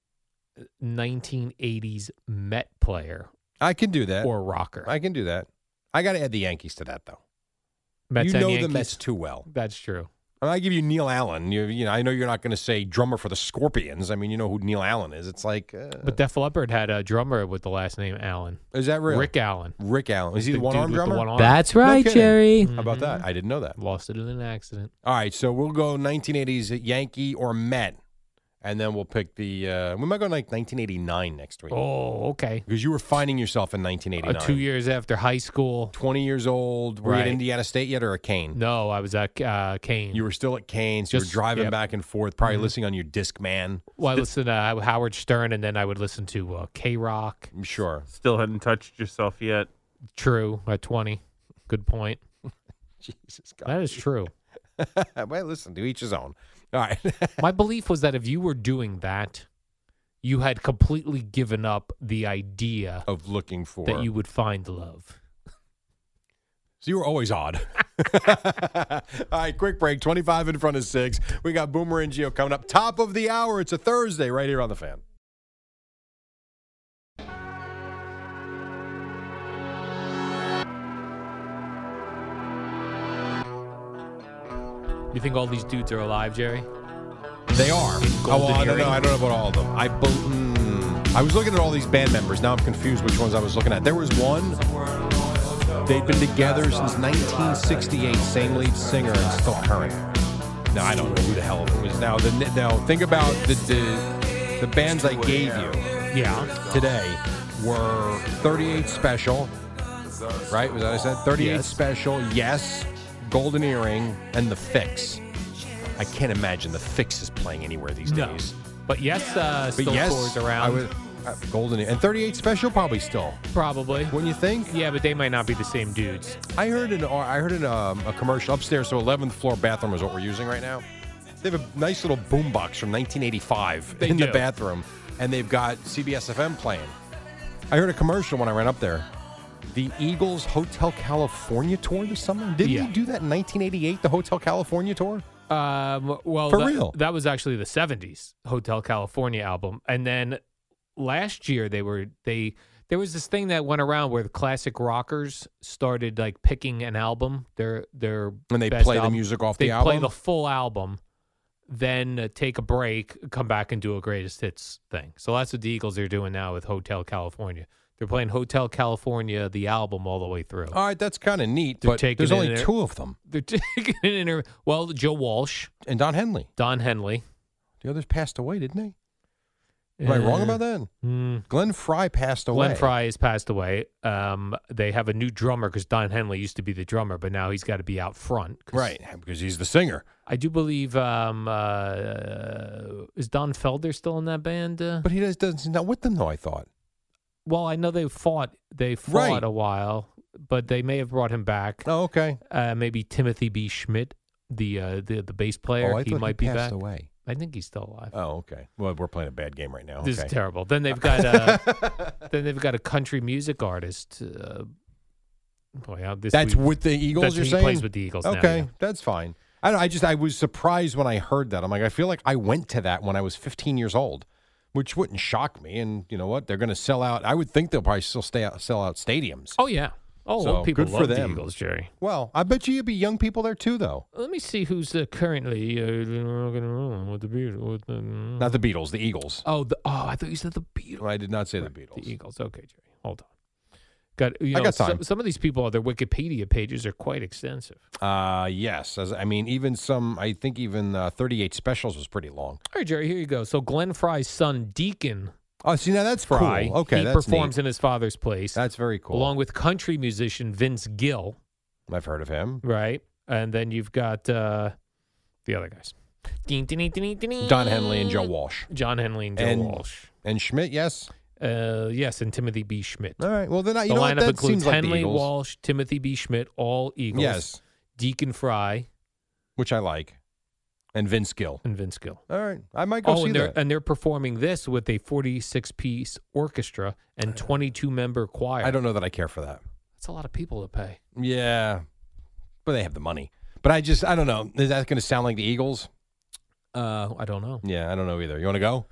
1980s Met player I can do that. or rocker. I can do that. I got to add the Yankees to that, though. Mets you and know Yankees? the Mets too well. That's true. I give you Neil Allen. You know, I know you're not going to say drummer for the Scorpions. I mean, you know who Neil Allen is. It's like. But Def Leppard had a drummer with the last name Allen. Is that real? Rick Allen. Rick Allen. Is he the dude one-arm with the drummer? one arm. That's right, Jerry. How about that? I didn't know that. Lost it in an accident. All right, so we'll go 1980s Yankee or Met, and then we'll pick the. We might go like 1989 next week. Oh, okay. Because you were finding yourself in 1989. 2 years after high school. 20 years old. Were you at Right. Indiana State yet or at Kane? No, I was at Kane. You were still at Kane, so you were Just- driving yep. back and forth, probably listening on your Discman. Well, I listened to Howard Stern, and then I would listen to K-Rock. I'm sure. Still hadn't touched yourself yet. True, at 20. Good point. Jesus God. That is true. Well, listen, to each his own. All right. My belief was that if you were doing that, you had completely given up the idea of looking for that you would find love. So you were always odd. All right, quick break. 25 in front of 6. We got Boomer and Gio coming up. Top of the hour. It's a Thursday right here on The Fan. You think all these dudes are alive, Jerry? They are. Golden I don't know. Earring. I don't know about all of them. I was looking at all these band members. Now I'm confused which ones I was looking at. There was one. They'd been together since 1968. Same lead singer and still current. Now I don't know who the hell it was. Now think about the bands I gave you today were 38 Special, right? Was that what I said? 38 Special, Yes, Golden Earring, and The Fix. I can't imagine The Fix is playing anywhere these days. But Yes still tours around. Golden and 38 Special probably still. Probably. Wouldn't you think? Yeah, but they might not be the same dudes. I heard in a commercial upstairs, so 11th floor bathroom is what we're using right now. They have a nice little boombox from 1985 in the bathroom, and they've got CBS FM playing. I heard a commercial when I ran up there. The Eagles Hotel California tour this summer? Didn't they do that in 1988, the Hotel California tour? Well, For real? That was actually the 70s Hotel California album. And then last year there was this thing that went around where the classic rockers started like picking an album, their and they best play album. the music off they the album? play the full album, then take a break, come back and do a greatest hits thing. So that's what the Eagles are doing now with Hotel California. They're playing Hotel California, the album, all the way through. All right, that's kind of neat, but there's only two of them. They're taking it in there. Well, Joe Walsh. And Don Henley. Don Henley. The others passed away, didn't they? Am I wrong about that? Glenn Fry passed away. Glenn Fry has passed away. They have a new drummer because Don Henley used to be the drummer, but now he's got to be out front. Right, because he's the singer. I do believe, is Don Felder still in that band? But he's not with them, though, I thought. Well, I know they fought Right. a while, but they may have brought him back. Oh, okay. Maybe Timothy B. Schmidt, the bass player, Oh, I he thought might he be passed back. away. I think he's still alive. Oh, okay. Well, we're playing a bad game right now. This Okay. is terrible. Then they've got a country music artist. That's with the Eagles. You're he saying plays with the Eagles. now, Okay, yeah. that's fine. I was surprised when I heard that. I'm like, I feel like I went to that when I was 15 years old, which wouldn't shock me. And you know what? They're going to sell out. I would think they'll probably still sell out stadiums. Oh yeah. Oh, So, well, people good for love them. the Eagles, Jerry. Well, I bet you'd be young people there too, though. Let me see who's currently with the Beatles. Not the Beatles, the Eagles. I thought you said the Beatles. Well, I did not say the Beatles. The Eagles. Okay, Jerry. Hold on. I got time. Some of these people, their Wikipedia pages are quite extensive. Yes. Even 38 Specials was pretty long. All right, Jerry, here you go. So Glenn Fry's son, Deacon Oh, see, now that's Fry, cool. Okay, he that's performs neat. in his father's place. That's very cool. Along with country musician Vince Gill. I've heard of him. Right. And then you've got the other guys. Don Henley and Joe Walsh. John Henley and Joe Walsh. And Schmidt, yes? Yes, and Timothy B. Schmidt. All right. Well, then the you know what? lineup That includes seems like the Henley, Eagles. Walsh, Timothy B. Schmidt, all Eagles. Yes. Deacon Fry. Which I like. And Vince Gill. All right. I might go see that. And they're performing this with a 46-piece orchestra and 22-member choir. I don't know that I care for that. That's a lot of people to pay. Yeah. But they have the money. But I don't know. Is that going to sound like the Eagles? I don't know. Yeah, I don't know either. You want to go?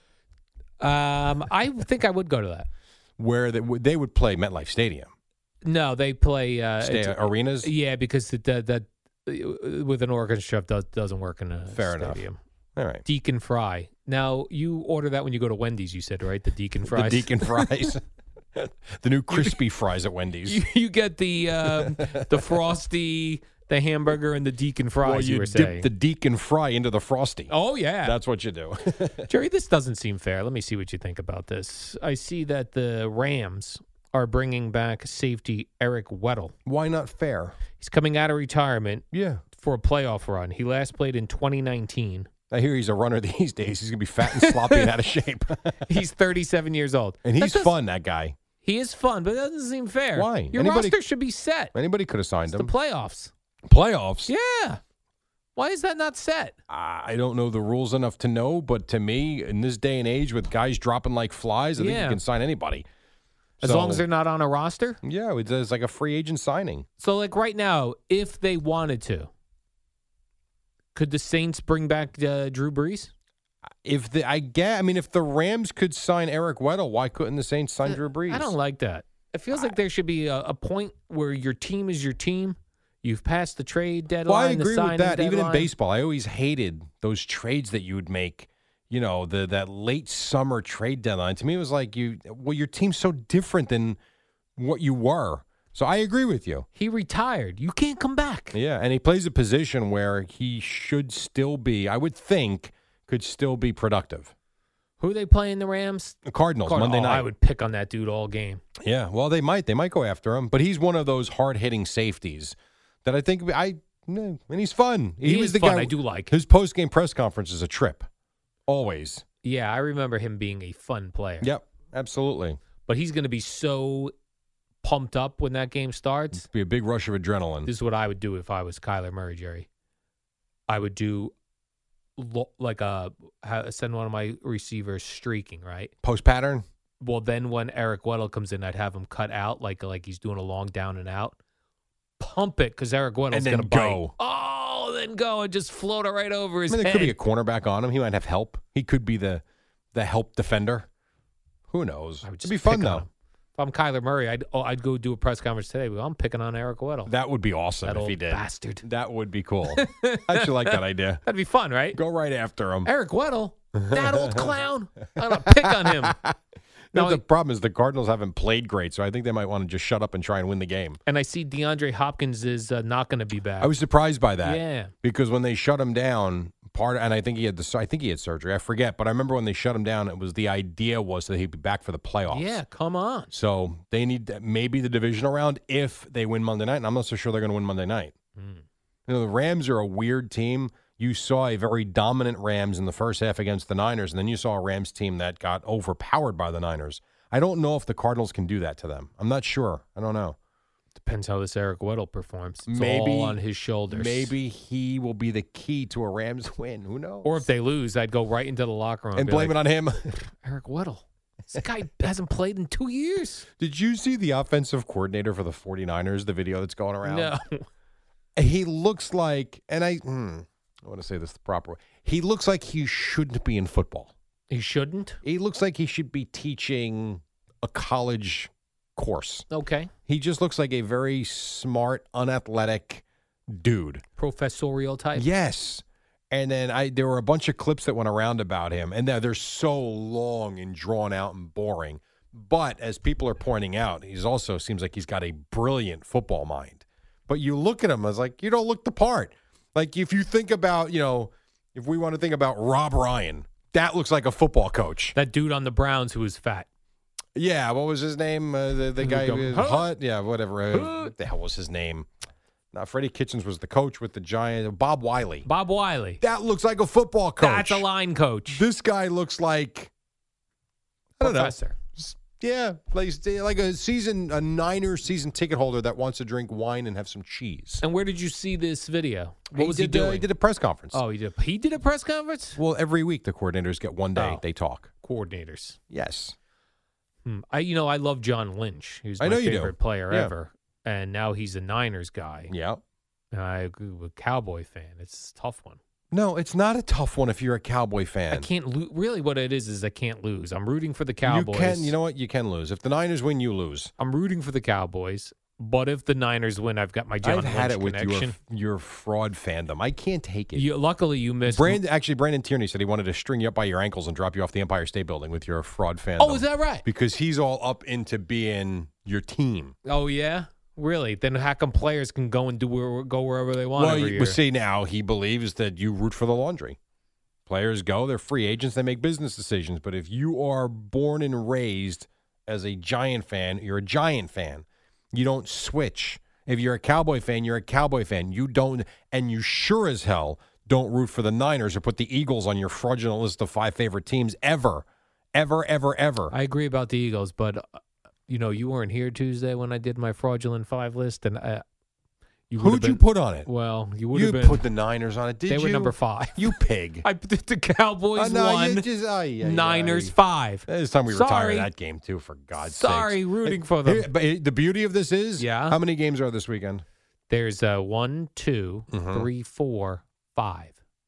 I think I would go to that. Where they would play MetLife Stadium. No, they play arenas. Yeah, because that with an orchestra doesn't work in a Fair stadium. Enough. All right. Deacon Fry. Now you order that when you go to Wendy's. You said right, the Deacon Fries. The Deacon Fries. The new crispy fries at Wendy's. You get the Frosty, the hamburger, and the Deacon Fries. Well, you were dip saying the Deacon Fry into the Frosty. Oh yeah, that's what you do. Jerry, this doesn't seem fair. Let me see what you think about this. I see that the Rams are bringing back safety Eric Weddle. Why not fair? He's coming out of retirement. Yeah. For a playoff run. He last played in 2019. I hear he's a runner these days. He's going to be fat and sloppy and out of shape. He's 37 years old. And he's fun, that guy. He is fun, but it doesn't seem fair. Why? Your roster should be set. Anybody could have signed It's him. the playoffs. Playoffs? Yeah. Why is that not set? I don't know the rules enough to know, but to me, in this day and age with guys dropping like flies, I think you can sign anybody. As long as they're not on a roster? Yeah, it's like a free agent signing. So, like right now, if they wanted to, could the Saints bring back Drew Brees? If the Rams could sign Eric Weddle, why couldn't the Saints sign Drew Brees? I don't like that. It feels like there should be a point where your team is your team. You've passed the trade deadline. Well, I agree the with that. signing Even in deadline. baseball, I always hated those trades that you would make. You know, that late summer trade deadline. To me, it was like your team's so different than what you were. So I agree with you. He retired. You can't come back. Yeah, and he plays a position where he should still be, I would think, could still be productive. Who are they playing, the Rams? The Cardinals, Monday night. I would pick on that dude all game. Yeah, well, they might go after him, but he's one of those hard-hitting safeties that I think and he's fun. He was is the fun. guy. I do like his post-game press conference is a trip, always. Yeah, I remember him being a fun player. Yep, absolutely. But he's going to be so pumped up when that game starts. It'd be a big rush of adrenaline. This is what I would do if I was Kyler Murray, Jerry. I would do send one of my receivers streaking, right? Post pattern? Well, then when Eric Weddle comes in, I'd have him cut out like he's doing a long down and out. Pump it because Eric Weddle's going to bite. Oh, then go and just float it right over his head. There could be a cornerback on him. He might have help. He could be the help defender. Who knows? It'd be fun, though. If I'm Kyler Murray, I'd go do a press conference today. Well, I'm picking on Eric Weddle. That would be awesome that if old he did. Bastard. That would be cool. I actually like that idea. That'd be fun, right? Go right after him. Eric Weddle, that old clown. I'm going to pick on him. No, the problem is the Cardinals haven't played great, so I think they might want to just shut up and try and win the game. And I see DeAndre Hopkins is not going to be back. I was surprised by that. Yeah. Because when they shut him down, and I think he had surgery. I forget, but I remember when they shut him down, the idea was that he'd be back for the playoffs. Yeah, come on. So they need maybe the divisional round if they win Monday night, and I'm not so sure they're going to win Monday night. The Rams are a weird team. You saw a very dominant Rams in the first half against the Niners, and then you saw a Rams team that got overpowered by the Niners. I don't know if the Cardinals can do that to them. I'm not sure. I don't know. Depends how this Eric Weddle performs. It's maybe all on his shoulders. Maybe he will be the key to a Rams win. Who knows? Or if they lose, I'd go right into the locker room and blame it on him. Eric Weddle. This guy hasn't played in 2 years. Did you see the offensive coordinator for the 49ers, the video that's going around? No. He looks like, and I want to say this the proper way. He looks like he shouldn't be in football. He shouldn't? He looks like he should be teaching a college course. Okay. He just looks like a very smart, unathletic dude. Professorial type? Yes. And then there were a bunch of clips that went around about him, and they're so long and drawn out and boring. But as people are pointing out, he's also seems like he's got a brilliant football mind. But you look at him as like, you don't look the part. Like if you think about, if we want to think about Rob Ryan, that looks like a football coach. That dude on the Browns who was fat. Yeah, what was his name? The guy who Hutt? Yeah, whatever. What the hell was his name? Now, Freddie Kitchens was the coach with the Giants. Bob Wiley. Bob Wiley. That looks like a football coach. That's a line coach. This guy looks like, I don't Professor. know. Yeah, like a Niners season ticket holder that wants to drink wine and have some cheese. And where did you see this video? What was he doing? He did a press conference. Oh, he did. He did a press conference? Well, every week the coordinators get one day. They talk. Coordinators. Yes. I love John Lynch. He was my favorite player ever. And now he's a Niners guy. Yeah. And I agree with a Cowboy fan. It's a tough one. No, it's not a tough one if you're a Cowboy fan. I can't lose. Really, what it is I can't lose. I'm rooting for the Cowboys. You know what? You can lose. If the Niners win, you lose. I'm rooting for the Cowboys. But if the Niners win, I've got my John Lynch had it connection. with your fraud fandom. I can't take it. Luckily, you missed. Brandon Tierney said he wanted to string you up by your ankles and drop you off the Empire State Building with your fraud fandom. Oh, is that right? Because he's all up into being your team. Oh, yeah? Really? Then how come players can go and go wherever they want every year? Well, see, now he believes that you root for the laundry. Players go, they're free agents, they make business decisions. But if you are born and raised as a Giant fan, you're a Giant fan. You don't switch. If you're a Cowboy fan, you're a Cowboy fan. You don't, and you sure as hell don't root for the Niners or put the Eagles on your fraudulent list of 5 favorite teams ever. Ever, ever, ever. I agree about the Eagles, but, you weren't here Tuesday when I did my fraudulent 5 list, and who'd you put on it? Well, you would have been. You put the Niners on it, did you? They were number 5. You pig. I put the Cowboys 1, Niners 5. It's time we retire that game, too, for God's sake. Sorry, rooting for them. But the beauty of this is, how many games are this weekend? There's 1, 2, 3, 4, 5.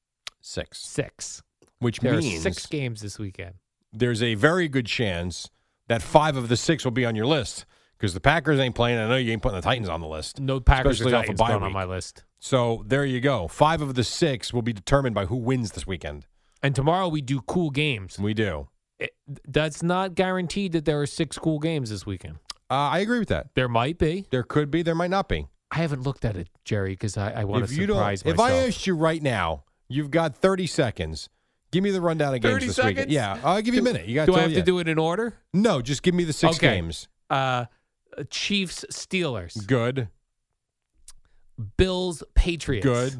6. Which there means are 6 games this weekend. There's a very good chance that 5 of the 6 will be on your list. Because the Packers ain't playing. I know you ain't putting the Titans on the list. No Packers or off Titans a bye going week. on my list. So there you go. 5 of the 6 will be determined by who wins this weekend. And tomorrow we do cool games. We do. That's not guaranteed that there are 6 cool games this weekend. I agree with that. There might be. There could be. There might not be. I haven't looked at it, Jerry, because I want to surprise myself. If I asked you right now, you've got 30 seconds. Give me the rundown of games 30 this seconds? weekend. Yeah, I'll give you a minute. You got. Do I have to do it in order? No, just give me the 6 games. Chiefs, Steelers. Good. Bills, Patriots. Good.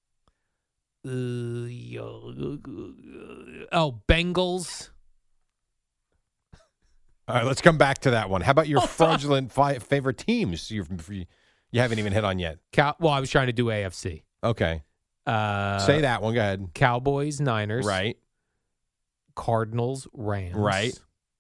Bengals. All right, let's come back to that one. How about your fraudulent favorite teams you haven't even hit on yet? I was trying to do AFC. Okay. Say that one. Go ahead. Cowboys, Niners. Right. Cardinals, Rams. Right.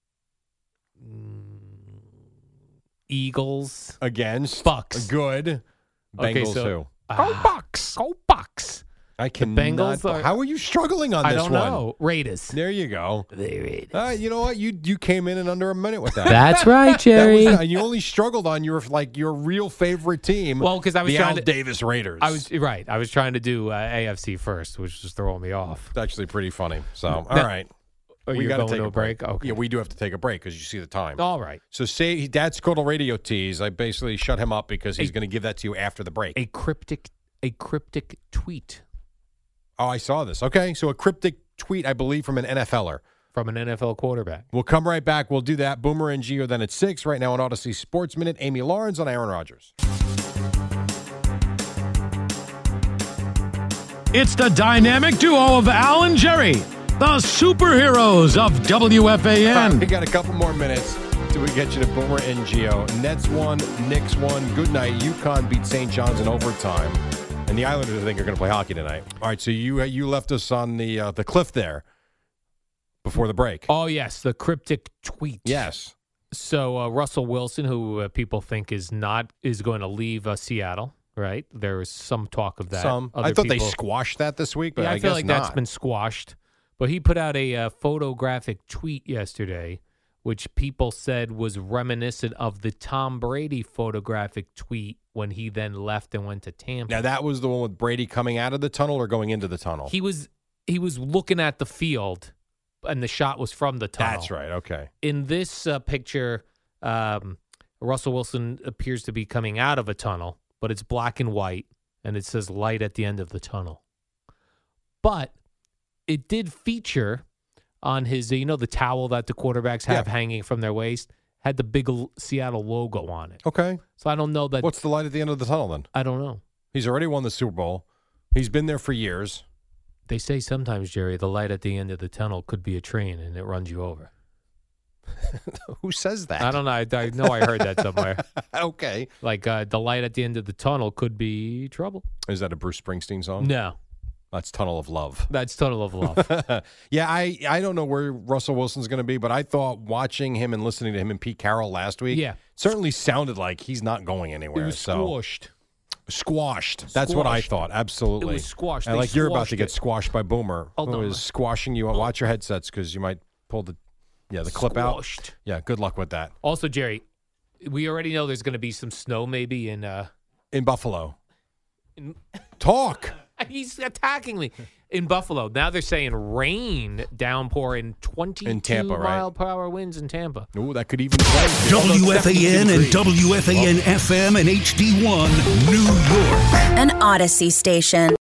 Eagles. Against. Bucks. Good. Bengals, who? Go Bucks. Go Bucks. I cannot. How are you struggling on this one? I don't know. Raiders. There you go. The Raiders. You know what? You came in under a minute with that. That's right, Jerry. You only struggled on your real favorite team. Well, because I was trying to Davis Raiders. I was trying to do AFC first, which was throwing me off. It's actually pretty funny. So, all right. We got to take a break. Okay. Yeah, we do have to take a break because you see the time. All right. So say Dad's Squirtle Radio tease. I basically shut him up because he's going to give that to you after the break. A cryptic tweet. Oh, I saw this. Okay, so a cryptic tweet, I believe, from an NFLer. From an NFL quarterback. We'll come right back. We'll do that. Boomer and Gio then at 6. Right now on Odyssey Sports Minute, Amy Lawrence on Aaron Rodgers. It's the dynamic duo of Al and Jerry, the superheroes of WFAN. We got a couple more minutes till we get you to Boomer and Gio. Nets won, Knicks won. Good night. UConn beat St. John's in overtime. And the Islanders, I think, are going to play hockey tonight. All right, so you left us on the cliff there before the break. Oh, yes, the cryptic tweet. Yes. So Russell Wilson, who people think is going to leave Seattle, right? There is some talk of that. I thought they squashed that this week, but I guess feel like not. that's been squashed. But he put out a photographic tweet yesterday, which people said was reminiscent of the Tom Brady photographic tweet when he then left and went to Tampa. Now, that was the one with Brady coming out of the tunnel or going into the tunnel? He was looking at the field, and the shot was from the tunnel. That's right, okay. In this picture, Russell Wilson appears to be coming out of a tunnel, but it's black and white, and it says light at the end of the tunnel. But it did feature on his, the towel that the quarterbacks have hanging from their waist, had the big Seattle logo on it. Okay. So I don't know that. What's the light at the end of the tunnel then? I don't know. He's already won the Super Bowl. He's been there for years. They say sometimes, Jerry, the light at the end of the tunnel could be a train and it runs you over. Who says that? I don't know. I know I heard that somewhere. Okay. Like the light at the end of the tunnel could be trouble. Is that a Bruce Springsteen song? No. That's Tunnel of Love. That's Tunnel of Love. Yeah, I don't know where Russell Wilson's going to be, but I thought watching him and listening to him and Pete Carroll last week certainly sounded like he's not going anywhere. It was squashed. Squashed. That's what I thought. Absolutely. It was squashed. And like you're about to get squashed by Boomer, who is squashing you. Watch your headsets because you might pull the clip out. Yeah, good luck with that. Also, Jerry, we already know there's going to be some snow maybe in Buffalo. Talk. He's attacking me. In Buffalo. Now they're saying rain downpour in 22 mile per hour winds in Tampa. Ooh, that could even WFAN and WFAN FM and HD1, New York. An Odyssey station.